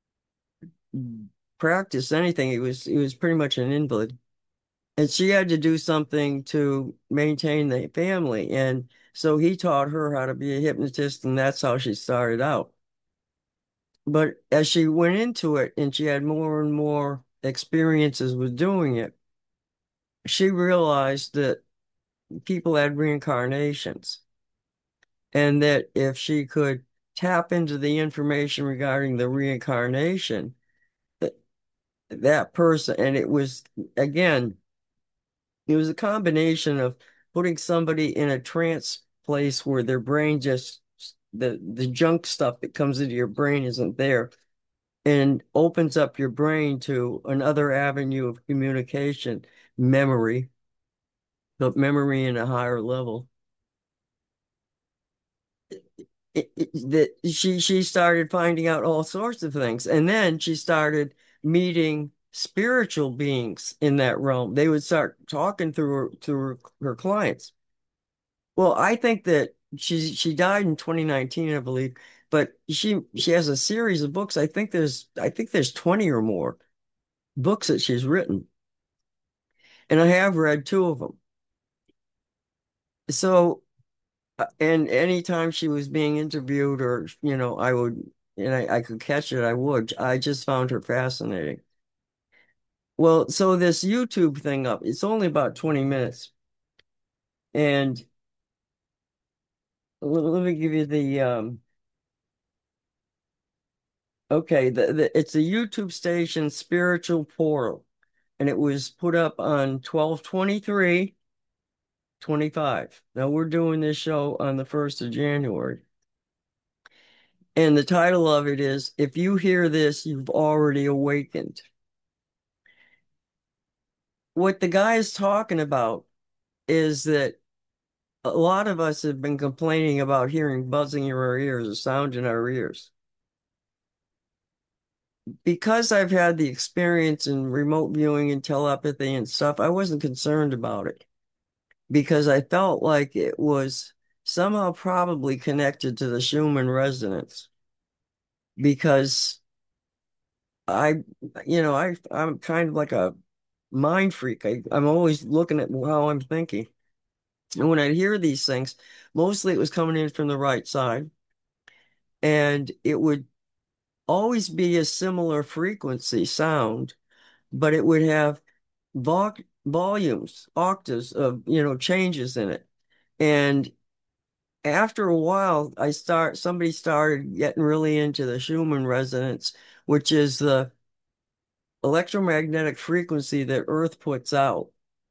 practice anything. He was pretty much an invalid. And she had to do something to maintain the family. And so he taught her how to be a hypnotist, and that's how she started out. But as she went into it and she had more and more experiences with doing it, she realized that people had reincarnations, and that if she could tap into the information regarding the reincarnation, that that person, and again, it was a combination of putting somebody in a trance place where their brain just, the junk stuff that comes into your brain isn't there, and opens up your brain to another avenue of communication, memory, but memory in a higher level. That she started finding out all sorts of things, and then she started meeting spiritual beings in that realm. They would start talking through her clients. Well, I think that she died in 2019, I believe, but she has a series of books. I think there's 20 or more books that she's written, and I have read two of them. So, and anytime she was being interviewed, or I could catch it, I would. I just found her fascinating. Well, so this YouTube thing it's only about 20 minutes. And let me give you okay, it's a YouTube station, Spiritual Portal, and it was put up on 12/23/25. Now we're doing this show on the 1st of January. And the title of it is, If You Hear This, You've Already Awakened. What the guy is talking about is that a lot of us have been complaining about hearing buzzing in our ears, a sound in our ears. Because I've had the experience in remote viewing and telepathy and stuff, I wasn't concerned about it because I felt like it was somehow probably connected to the Schumann resonance, because I, I'm kind of like a mind freak. I'm always looking at how I'm thinking. And when I hear these things, mostly it was coming in from the right side, and it would always be a similar frequency sound, but it would have volumes, octaves of, changes in it. And after a while, somebody started getting really into the Schumann resonance, which is the electromagnetic frequency that Earth puts out.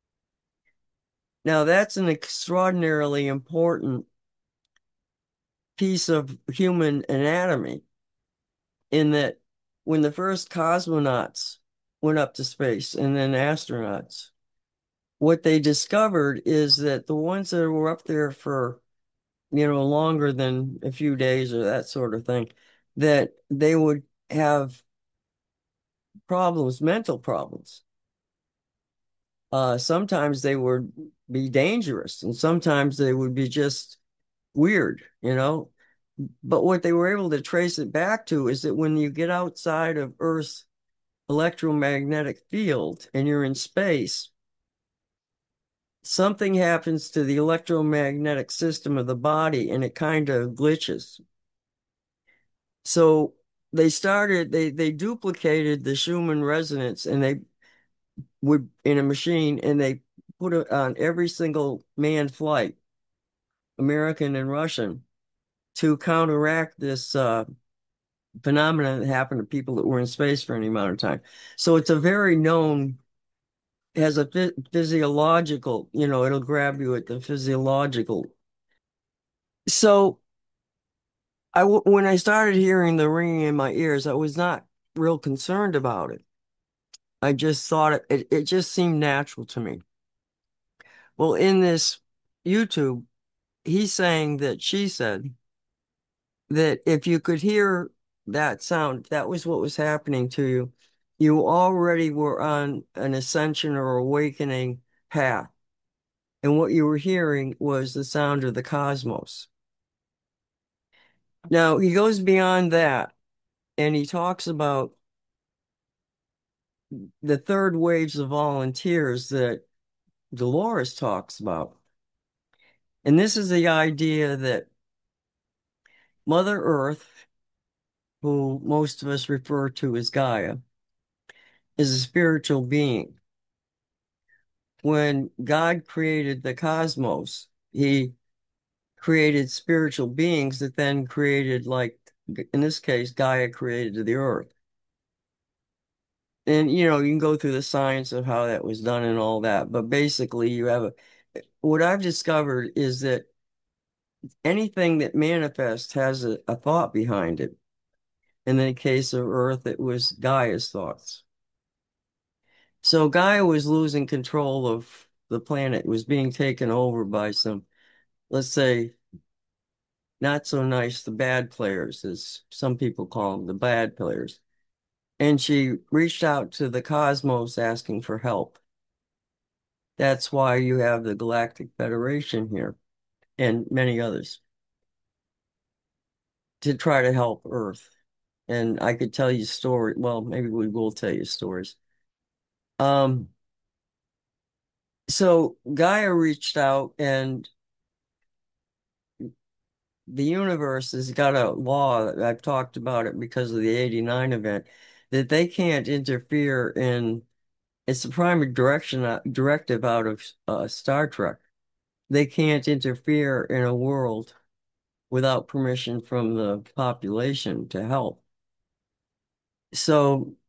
Now, that's an extraordinarily important piece of human anatomy in that when the first cosmonauts went up to space and then astronauts, what they discovered is that the ones that were up there for, longer than a few days or that sort of thing, that they would have problems, mental problems. Sometimes they would be dangerous and sometimes they would be just weird. But what they were able to trace it back to is that when you get outside of Earth's electromagnetic field and you're in space, something happens to the electromagnetic system of the body and it kind of glitches. So they duplicated the Schumann resonance and they would in a machine and they put it on every single manned flight, American and Russian, to counteract this phenomenon that happened to people that were in space for any amount of time. So it's a very known, has a physiological, it'll grab you at the physiological. So when I started hearing the ringing in my ears, I was not real concerned about it. I just thought it just seemed natural to me. Well, in this YouTube, he's saying that she said that if you could hear that sound, if that was what was happening to you, you already were on an ascension or awakening path. And what you were hearing was the sound of the cosmos. Now, he goes beyond that and he talks about the third waves of volunteers that Dolores talks about. And this is the idea that Mother Earth, who most of us refer to as Gaia, is a spiritual being. When God created the cosmos, he created spiritual beings that then created, like, in this case, Gaia created the earth. And, you can go through the science of how that was done and all that. But basically, what I've discovered is that anything that manifests has a thought behind it. In the case of Earth, it was Gaia's thoughts. So Gaia was losing control of the planet, was being taken over by some, let's say, not so nice, the bad players, as some people call them, the bad players. And she reached out to the cosmos asking for help. That's why you have the Galactic Federation here and many others to try to help Earth. And I could tell you story. Well, maybe we will tell you stories. Um, so Gaia reached out and the universe has got a law that I've talked about it because of the 89 event that they can't interfere in. It's the primary directive out of Star Trek. They can't interfere in a world without permission from the population to help. So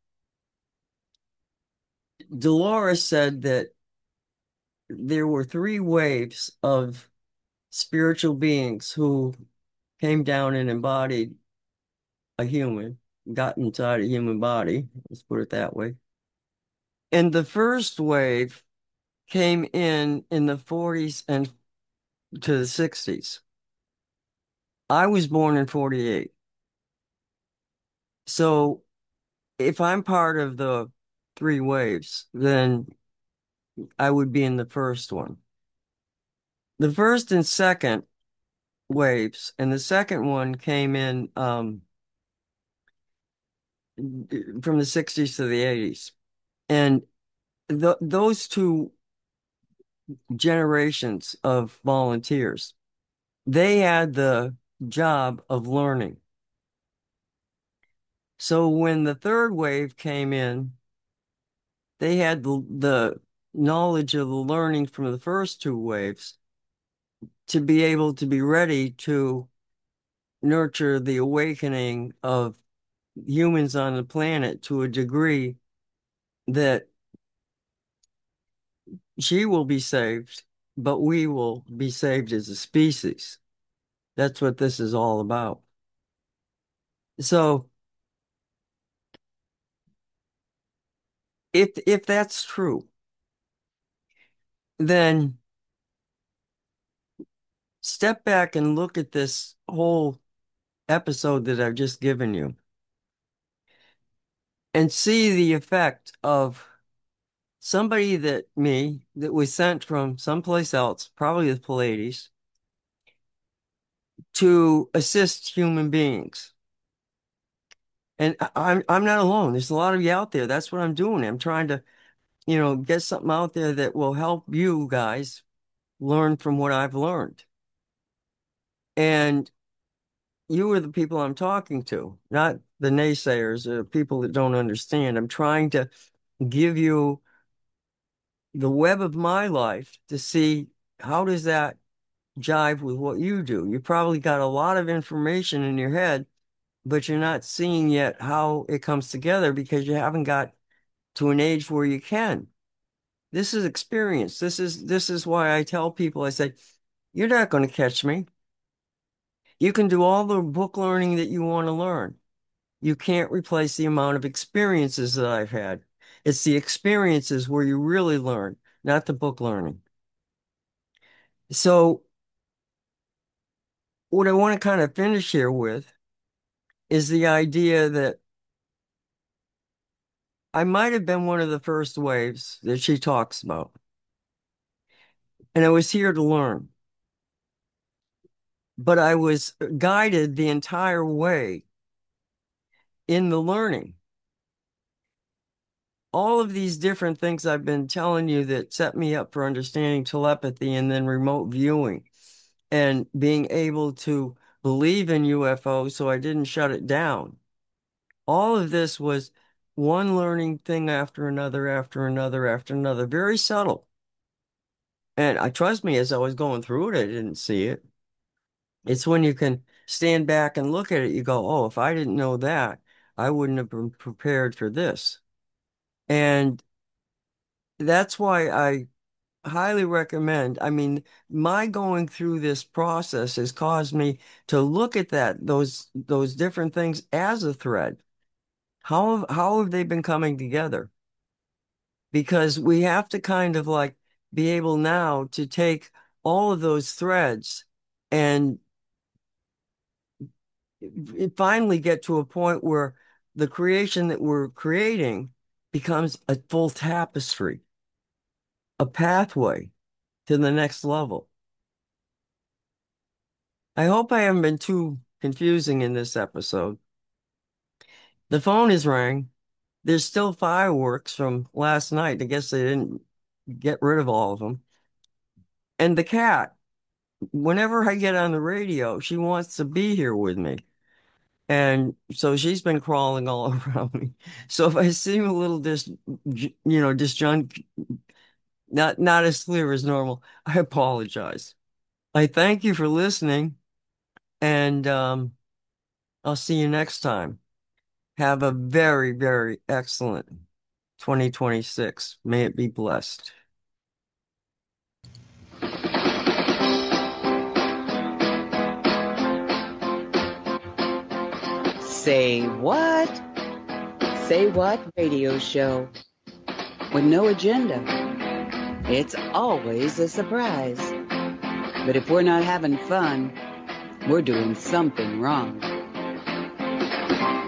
Dolores said that there were three waves of spiritual beings who came down and embodied a human, got inside a human body, let's put it that way. And the first wave came in the 40s and to the 60s. I was born in 48. So if I'm part of the three waves, then I would be in the first one. The first and second waves, and the second one came in from the 60s to the 80s. And those two generations of volunteers, they had the job of learning. So when the third wave came in, they had the knowledge of the learning from the first two waves to be able to be ready to nurture the awakening of humans on the planet to a degree that she will be saved, but we will be saved as a species. That's what this is all about. So if that's true, then step back and look at this whole episode that I've just given you and see the effect of somebody that was sent from someplace else, probably the Pleiades, to assist human beings. And I'm not alone. There's a lot of you out there. That's what I'm doing. I'm trying to, get something out there that will help you guys learn from what I've learned. And you are the people I'm talking to, not the naysayers or people that don't understand. I'm trying to give you the web of my life to see how does that jive with what you do. You probably got a lot of information in your head, but you're not seeing yet how it comes together because you haven't got to an age where you can. This is experience. This is why I tell people, I say, you're not going to catch me. You can do all the book learning that you want to learn. You can't replace the amount of experiences that I've had. It's the experiences where you really learn, not the book learning. So what I want to kind of finish here with is the idea that I might have been one of the first waves that she talks about. And I was here to learn. But I was guided the entire way in the learning. All of these different things I've been telling you that set me up for understanding telepathy and then remote viewing and being able to believe in UFOs so I didn't shut it down. All of this was one learning thing after another, after another, after another, very subtle. And trust me, as I was going through it, I didn't see it. It's when you can stand back and look at it, you go, oh, if I didn't know that, I wouldn't have been prepared for this. And that's why I highly recommend. I mean, my going through this process has caused me to look at those different things as a thread. How have they been coming together? Because we have to kind of like be able now to take all of those threads and finally get to a point where the creation that we're creating becomes a full tapestry, a pathway to the next level. I hope I haven't been too confusing in this episode. The phone has rang. There's still fireworks from last night. I guess they didn't get rid of all of them. And the cat, whenever I get on the radio, she wants to be here with me. And so she's been crawling all around me. So if I seem a little disjunct, not as clear as normal, I apologize. I thank you for listening, and I'll see you next time. Have a very, very excellent 2026. May it be blessed. Say what? Say what radio show with no agenda. It's always a surprise. But if we're not having fun, we're doing something wrong.